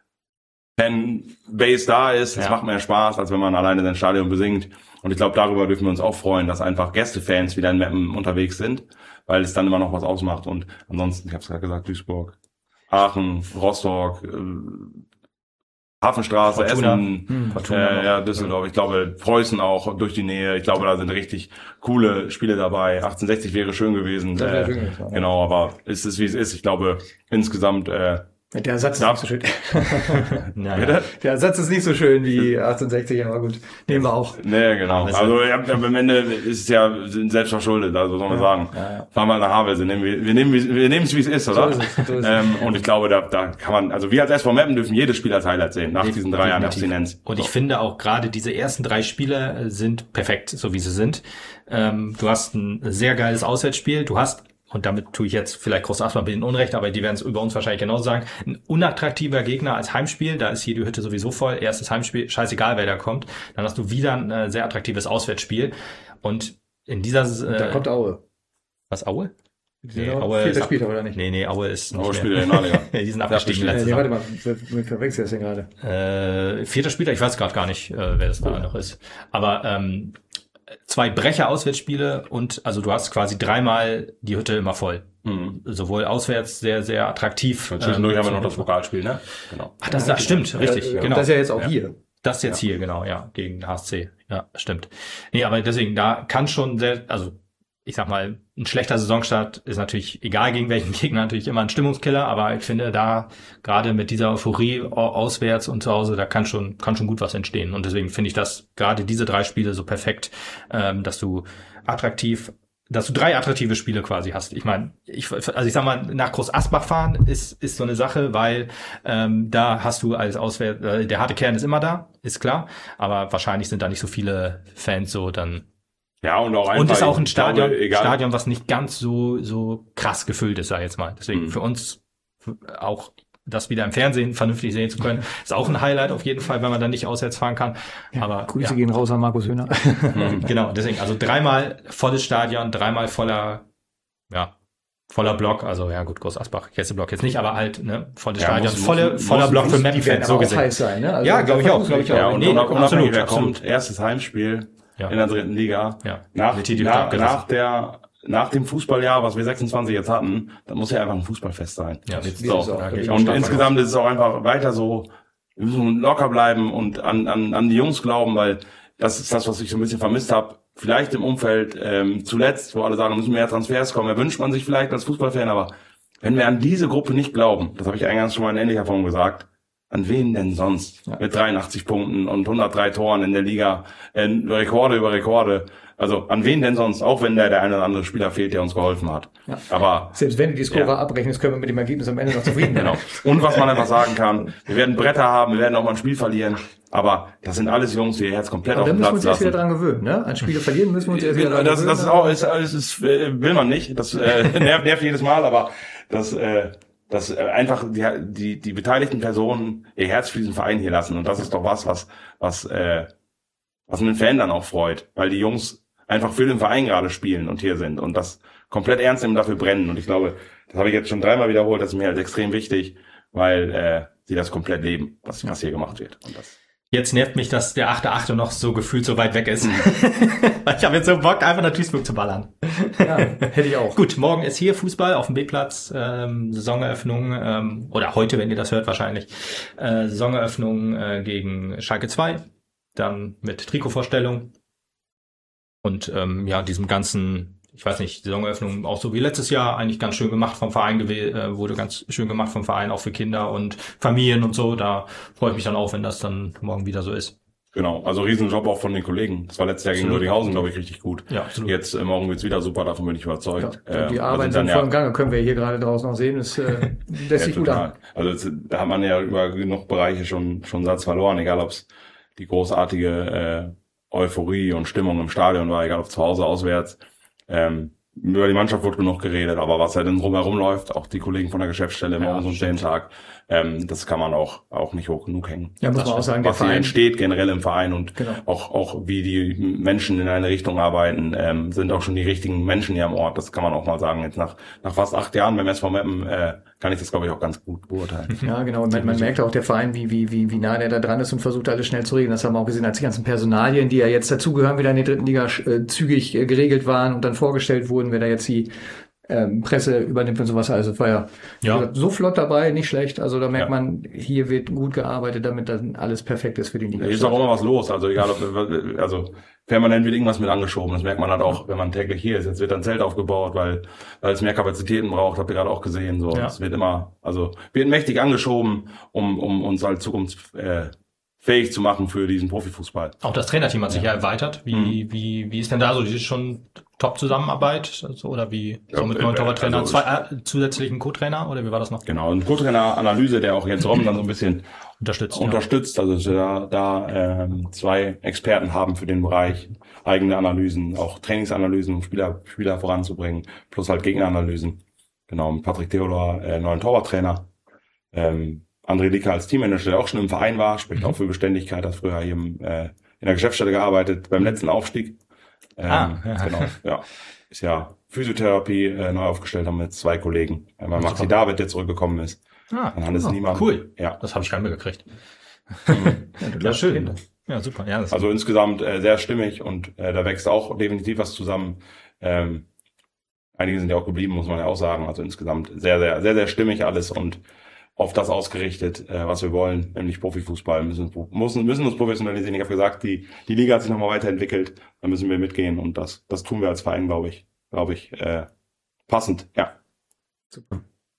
Fanbase da ist. Das Ja. macht mehr Spaß, als wenn man alleine sein Stadion besingt. Und ich glaube, darüber dürfen wir uns auch freuen, dass einfach Gästefans wieder in Meppen unterwegs sind, weil es dann immer noch was ausmacht. Und ansonsten, ich habe es gerade gesagt, Duisburg, Aachen, Rostock, äh, Hafenstraße, Fortuna. Essen, Hm. Fortuna äh, noch. ja, Düsseldorf. Ich glaube, Preußen auch durch die Nähe. Ich glaube, da sind richtig coole Spiele dabei. achtzehnhundertsechzig wäre schön gewesen. Das wäre äh, schön gewesen, ja. Genau, aber es ist, wie es ist. Ich glaube, insgesamt äh, Der Ersatz ist Ja. nicht so schön. Ja, bitte? ja. Der Ersatz ist nicht so schön wie achtzehnhundertsechzig, aber gut. Nehmen wir auch. Nee, genau. Also- Also ja, am Ende ist es ja selbst verschuldet, also soll man sagen. Ja, ja. Fahren wir nach Havelse, nehmen wir, wir nehmen wir nehmen es wie es ist, oder? So ist es, so ist es. ähm, und ich glaube, da, da kann man, also wir als S V Meppen dürfen jedes Spiel als Highlight sehen, nach diesen drei Jahren Definitiv. Abstinenz. Und ich So. finde auch gerade diese ersten drei Spiele äh, sind perfekt, so wie sie sind. Ähm, du hast ein sehr geiles Auswärtsspiel. Du hast, und damit tue ich jetzt vielleicht groß erstmal ein bisschen Unrecht, aber die werden es über uns wahrscheinlich genauso sagen, ein unattraktiver Gegner als Heimspiel. Da ist hier die Hütte sowieso voll. Erstes Heimspiel, scheißegal, wer da kommt. Dann hast du wieder ein äh, sehr attraktives Auswärtsspiel. Und in dieser... Äh, Da kommt Aue. was, Aue? Nee, Aue Vierter ist- Spieltag oder nicht? Nee, nee, Aue ist nicht Aber mehr. Spiele in der Liga. Die sind abgestiegen abgestiegen. Äh, letzte nee, warte Saison. mal, mit verwechselt das denn gerade? Äh, vierter Spieler, ich weiß gerade gar nicht, äh, wer das da noch ist. Aber ähm, zwei Brecher-Auswärtsspiele und also du hast quasi dreimal die Hütte immer voll. Mhm. Sowohl auswärts sehr, sehr attraktiv. Und zwischendurch ähm, haben wir noch das Pokalspiel, ne? Genau. Ach, das, das stimmt, richtig, Äh, genau. Das ist ja jetzt auch Ja. hier. Das jetzt hier, genau, ja, gegen H S C. Ja, stimmt. Nee, aber deswegen, da kann schon sehr, also ich sag mal, ein schlechter Saisonstart ist natürlich, egal gegen welchen Gegner, natürlich immer ein Stimmungskiller, aber ich finde da, gerade mit dieser Euphorie au- auswärts und zu Hause, da kann schon, kann schon gut was entstehen. Und deswegen finde ich das, gerade diese drei Spiele so perfekt, ähm, dass du attraktiv dass du drei attraktive Spiele quasi hast. Ich meine, ich, also ich sag mal, nach Groß Asbach fahren ist ist so eine Sache, weil ähm, da hast du als Auswärts, äh, der harte Kern ist immer da, ist klar, aber wahrscheinlich sind da nicht so viele Fans so dann. Ja, und auch einfach, und ist auch ein Stadion, glaube, egal. Stadion, was nicht ganz so so krass gefüllt ist, sag ich jetzt mal. Deswegen Mhm. für uns auch das wieder im Fernsehen vernünftig sehen zu können, ist auch ein Highlight auf jeden Fall, wenn man dann nicht auswärts fahren kann. Aber Grüße ja. gehen raus an Markus Höhner. Genau, deswegen, also dreimal volles Stadion, dreimal voller, ja, voller Block, also ja gut, Groß Asbach, Gästeblock jetzt nicht, aber halt, ne, volles Ja, Stadion, muss- volle, muss- voller muss- Block für Die werden Mappen-Fans, so aber auch gesehen. heiß sein, ne? Also Ja, glaube ich auch, glaube ich auch. Ja, und Nee, unabhängig, absolut, wer absolut. kommt, erstes Heimspiel Ja. in der dritten Liga. Ja, Nach, wird hier die nach, Klappe gelassen. nach der, nach dem Fußballjahr, was wir sechsundzwanzig jetzt hatten, dann muss ja einfach ein Fußballfest sein. Ja, wird's so. auch. Da gehe ich auch Und stark insgesamt ist es auch einfach weiter so, wir müssen locker bleiben und an, an, an die Jungs glauben, weil das ist das, was ich so ein bisschen vermisst habe. Vielleicht im Umfeld ähm, zuletzt, wo alle sagen, müssen mehr Transfers kommen, da wünscht man sich vielleicht als Fußballfan, aber wenn wir an diese Gruppe nicht glauben, das habe ich eingangs schon mal in ähnlicher Form gesagt, an wen denn sonst? Ja. Mit dreiundachtzig Punkten und hundertdrei Toren in der Liga, äh, Rekorde über Rekorde. Also an wen denn sonst? Auch wenn der, der eine oder andere Spieler fehlt, der uns geholfen hat. Ja. Aber Selbst wenn du die Scorer Ja. abrechnest, können wir mit dem Ergebnis am Ende noch zufrieden sein. genau. Und was man einfach sagen kann, wir werden Bretter haben, wir werden auch mal ein Spiel verlieren, aber das sind alles Jungs, die ihr Herz komplett Aber auf da den müssen wir Platz uns erst wieder lassen. dran gewöhnen, ne? An Spiele verlieren müssen wir uns erst wieder dran Das, gewöhnen. das ist auch, ist, ist, ist, äh, will man nicht. Das äh, nervt, nervt jedes Mal, aber das, äh, dass äh, einfach die, die, die beteiligten Personen ihr Herz für diesen Verein hier lassen. Und das ist doch was, was, was, äh, was einen Fan dann auch freut, weil die Jungs einfach für den Verein gerade spielen und hier sind und das komplett ernst nehmen, dafür brennen. Und ich glaube, das habe ich jetzt schon dreimal wiederholt, das ist mir halt extrem wichtig, weil äh, sie das komplett leben, was, was hier gemacht wird. Und das Jetzt nervt mich, dass der achte achte noch so gefühlt so weit weg ist. Weil ich habe jetzt so Bock, einfach nach Duisburg zu ballern. Ja, hätte ich auch. Gut, morgen ist hier Fußball auf dem B-Platz, ähm, Saisoneröffnung, ähm, oder heute, wenn ihr das hört wahrscheinlich, äh, Saisoneröffnung äh, gegen Schalke zwei, dann mit Trikotvorstellung und ähm, ja, diesem ganzen, ich weiß nicht, Saisoneröffnung auch so wie letztes Jahr, eigentlich ganz schön gemacht vom Verein, gew- äh, wurde ganz schön gemacht vom Verein, auch für Kinder und Familien und so, da freue ich mich dann auch, wenn das dann morgen wieder so ist. Genau, also Riesenjob auch von den Kollegen. Das war letztes Jahr gegen Absolut. Rödinghausen, glaube ich, richtig gut. Ja, absolut. Jetzt äh, morgen wird's wieder super, davon bin ich Ja, überzeugt. die Äh, wir Arbeiten dann sind voll im Gange, können wir hier gerade draußen noch sehen. Das äh, lässt ja, sich gut total. an. Also jetzt, da hat man ja über genug Bereiche schon schon Satz verloren, egal ob's die großartige äh, Euphorie und Stimmung im Stadion war, egal ob zu Hause, auswärts. Ähm, über die Mannschaft wird genug geredet, aber was halt dann drumherum läuft, auch die Kollegen von der Geschäftsstelle Ja, morgens und stimmt. den Tag, ähm, das kann man auch auch nicht hoch genug hängen. Ja, muss Das man auch stimmt. sagen, der Was hier Verein, entsteht generell im Verein und Genau. auch auch wie die Menschen in eine Richtung arbeiten, ähm, sind auch schon die richtigen Menschen hier am Ort. Das kann man auch mal sagen. Jetzt nach nach fast acht Jahren beim S V Meppen äh, kann ich das, glaube ich, auch ganz gut beurteilen. ja genau, und man, man merkt auch der Verein, wie, wie, wie, wie nah der da dran ist und versucht alles schnell zu regeln. Das haben wir auch gesehen, als die ganzen Personalien, die ja jetzt dazugehören, wieder in der dritten Liga äh, zügig äh, geregelt waren und dann vorgestellt wurden, wer da jetzt die ähm, Presse übernimmt und sowas. Also war ja, Ja. wie gesagt, so flott dabei, nicht schlecht. Also da merkt Ja. man, hier wird gut gearbeitet, damit dann alles perfekt ist für die Liga. Hier ist auch immer was los. Also egal, ob also permanent wird irgendwas mit angeschoben. Das merkt man halt auch, wenn man täglich hier ist. Jetzt wird ein Zelt aufgebaut, weil weil es mehr Kapazitäten braucht. Habt ihr gerade auch gesehen. So, Ja. es wird immer, also wird mächtig angeschoben, um um uns halt zukunftsfähig äh, fähig zu machen für diesen Profifußball. Auch das Trainerteam hat sich ja, erweitert. Wie, Mhm. wie, wie ist denn da so? Die ist schon Top-Zusammenarbeit? Also, oder wie? Ja, so mit äh, neuen Torwarttrainer, also- zwei äh, zusätzlichen Co-Trainer? Oder wie war das noch? Genau, ein Co-Trainer-Analyse, der auch jetzt Robben dann so ein bisschen Unterstützt. unterstützt, also dass wir da, da ähm, zwei Experten haben für den Bereich, eigene Analysen, auch Trainingsanalysen, um Spieler, Spieler voranzubringen, plus halt Gegneranalysen. Genau, mit Patrick Theodor, äh, neuen Torwarttrainer. Ähm, André Licker als Teammanager, der auch schon im Verein war, spricht Mhm. auch für Beständigkeit, hat früher hier im, äh, in der Geschäftsstelle gearbeitet, beim letzten Aufstieg. Ähm, Ah, ja. Genau, ja. Ist ja Physiotherapie äh, neu aufgestellt, haben wir jetzt zwei Kollegen. Einmal Maxi Super. David, der zurückgekommen ist, Ah, und Hannes ah, Niemann. cool. Ja. Das habe ich gar nicht mehr gekriegt. Ja, Ja, du läufst schön. dahinter. Ja, super. Ja, das Also insgesamt äh, sehr stimmig und äh, da wächst auch definitiv was zusammen. Ähm, einige sind ja auch geblieben, muss man ja auch sagen. Also insgesamt sehr, sehr, sehr, sehr stimmig alles und auf das ausgerichtet, äh, was wir wollen, nämlich Profifußball. Müssen, müssen, müssen uns professionalisieren. Ich habe gesagt, die die Liga hat sich nochmal weiterentwickelt. Da müssen wir mitgehen und das das tun wir als Verein, glaube ich, glaube ich, äh, passend. Ja. Super.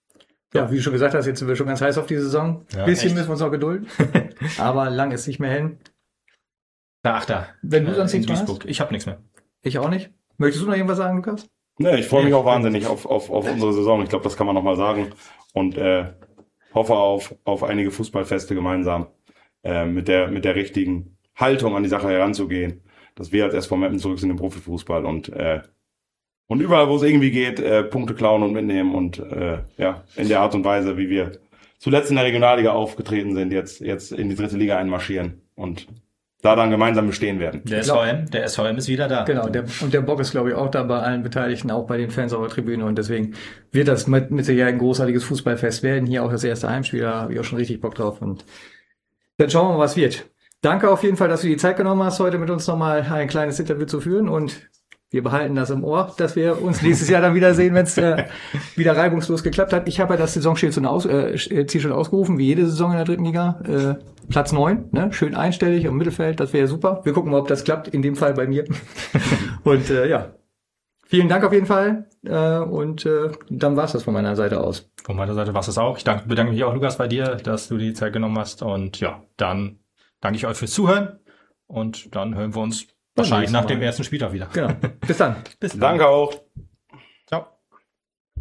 Ja, wie du schon gesagt hast, jetzt sind wir schon ganz heiß auf die Saison. Ja, Ein bisschen echt. müssen wir uns noch gedulden. Aber lang ist nicht mehr hin. der Achter. Wenn du sonst in nichts mehr Duisburg. Ich habe nichts mehr. Ich auch nicht. Möchtest du noch irgendwas sagen, Lukas? Ne, ich freue mich auch wahnsinnig auf, auf, auf unsere Saison. Ich glaube, das kann man nochmal sagen. Und äh, hoffe auf, auf einige Fußballfeste gemeinsam äh, mit der mit der richtigen Haltung an die Sache heranzugehen, dass wir als S V Meppen zurück sind im Profifußball und äh, und überall, wo es irgendwie geht, äh, Punkte klauen und mitnehmen und äh, ja, in der Art und Weise, wie wir zuletzt in der Regionalliga aufgetreten sind, jetzt jetzt in die dritte Liga einmarschieren und da dann gemeinsam bestehen werden. Der S V M, der S V M ist wieder da. Genau, der, und der Bock ist, glaube ich, auch da bei allen Beteiligten, auch bei den Fans auf der Tribüne. Und deswegen wird das mit, mit Sicherheit ein großartiges Fußballfest werden. Hier auch das erste Heimspiel, da habe ich auch schon richtig Bock drauf. Und dann schauen wir mal, was wird. Danke auf jeden Fall, dass du die Zeit genommen hast, heute mit uns nochmal ein kleines Interview zu führen. Und wir behalten das im Ohr, dass wir uns nächstes Jahr dann wiedersehen, wenn es äh, wieder reibungslos geklappt hat. Ich habe ja das Saisonziel schon, aus, äh, Ziel schon ausgerufen, wie jede Saison in der dritten Liga. Äh, Platz neun, ne? Schön einstellig im Mittelfeld, das wäre super. Wir gucken mal, ob das klappt, in dem Fall bei mir. Und äh, ja, vielen Dank auf jeden Fall. Äh, und äh, dann war's das von meiner Seite aus. Von meiner Seite war's das auch. Ich danke, bedanke mich auch, Lukas, bei dir, dass du die Zeit genommen hast. Und ja, dann danke ich euch fürs Zuhören. Und dann hören wir uns wahrscheinlich nach dem ersten Spieltag wieder. Genau. Bis dann. Bis dann. Danke auch.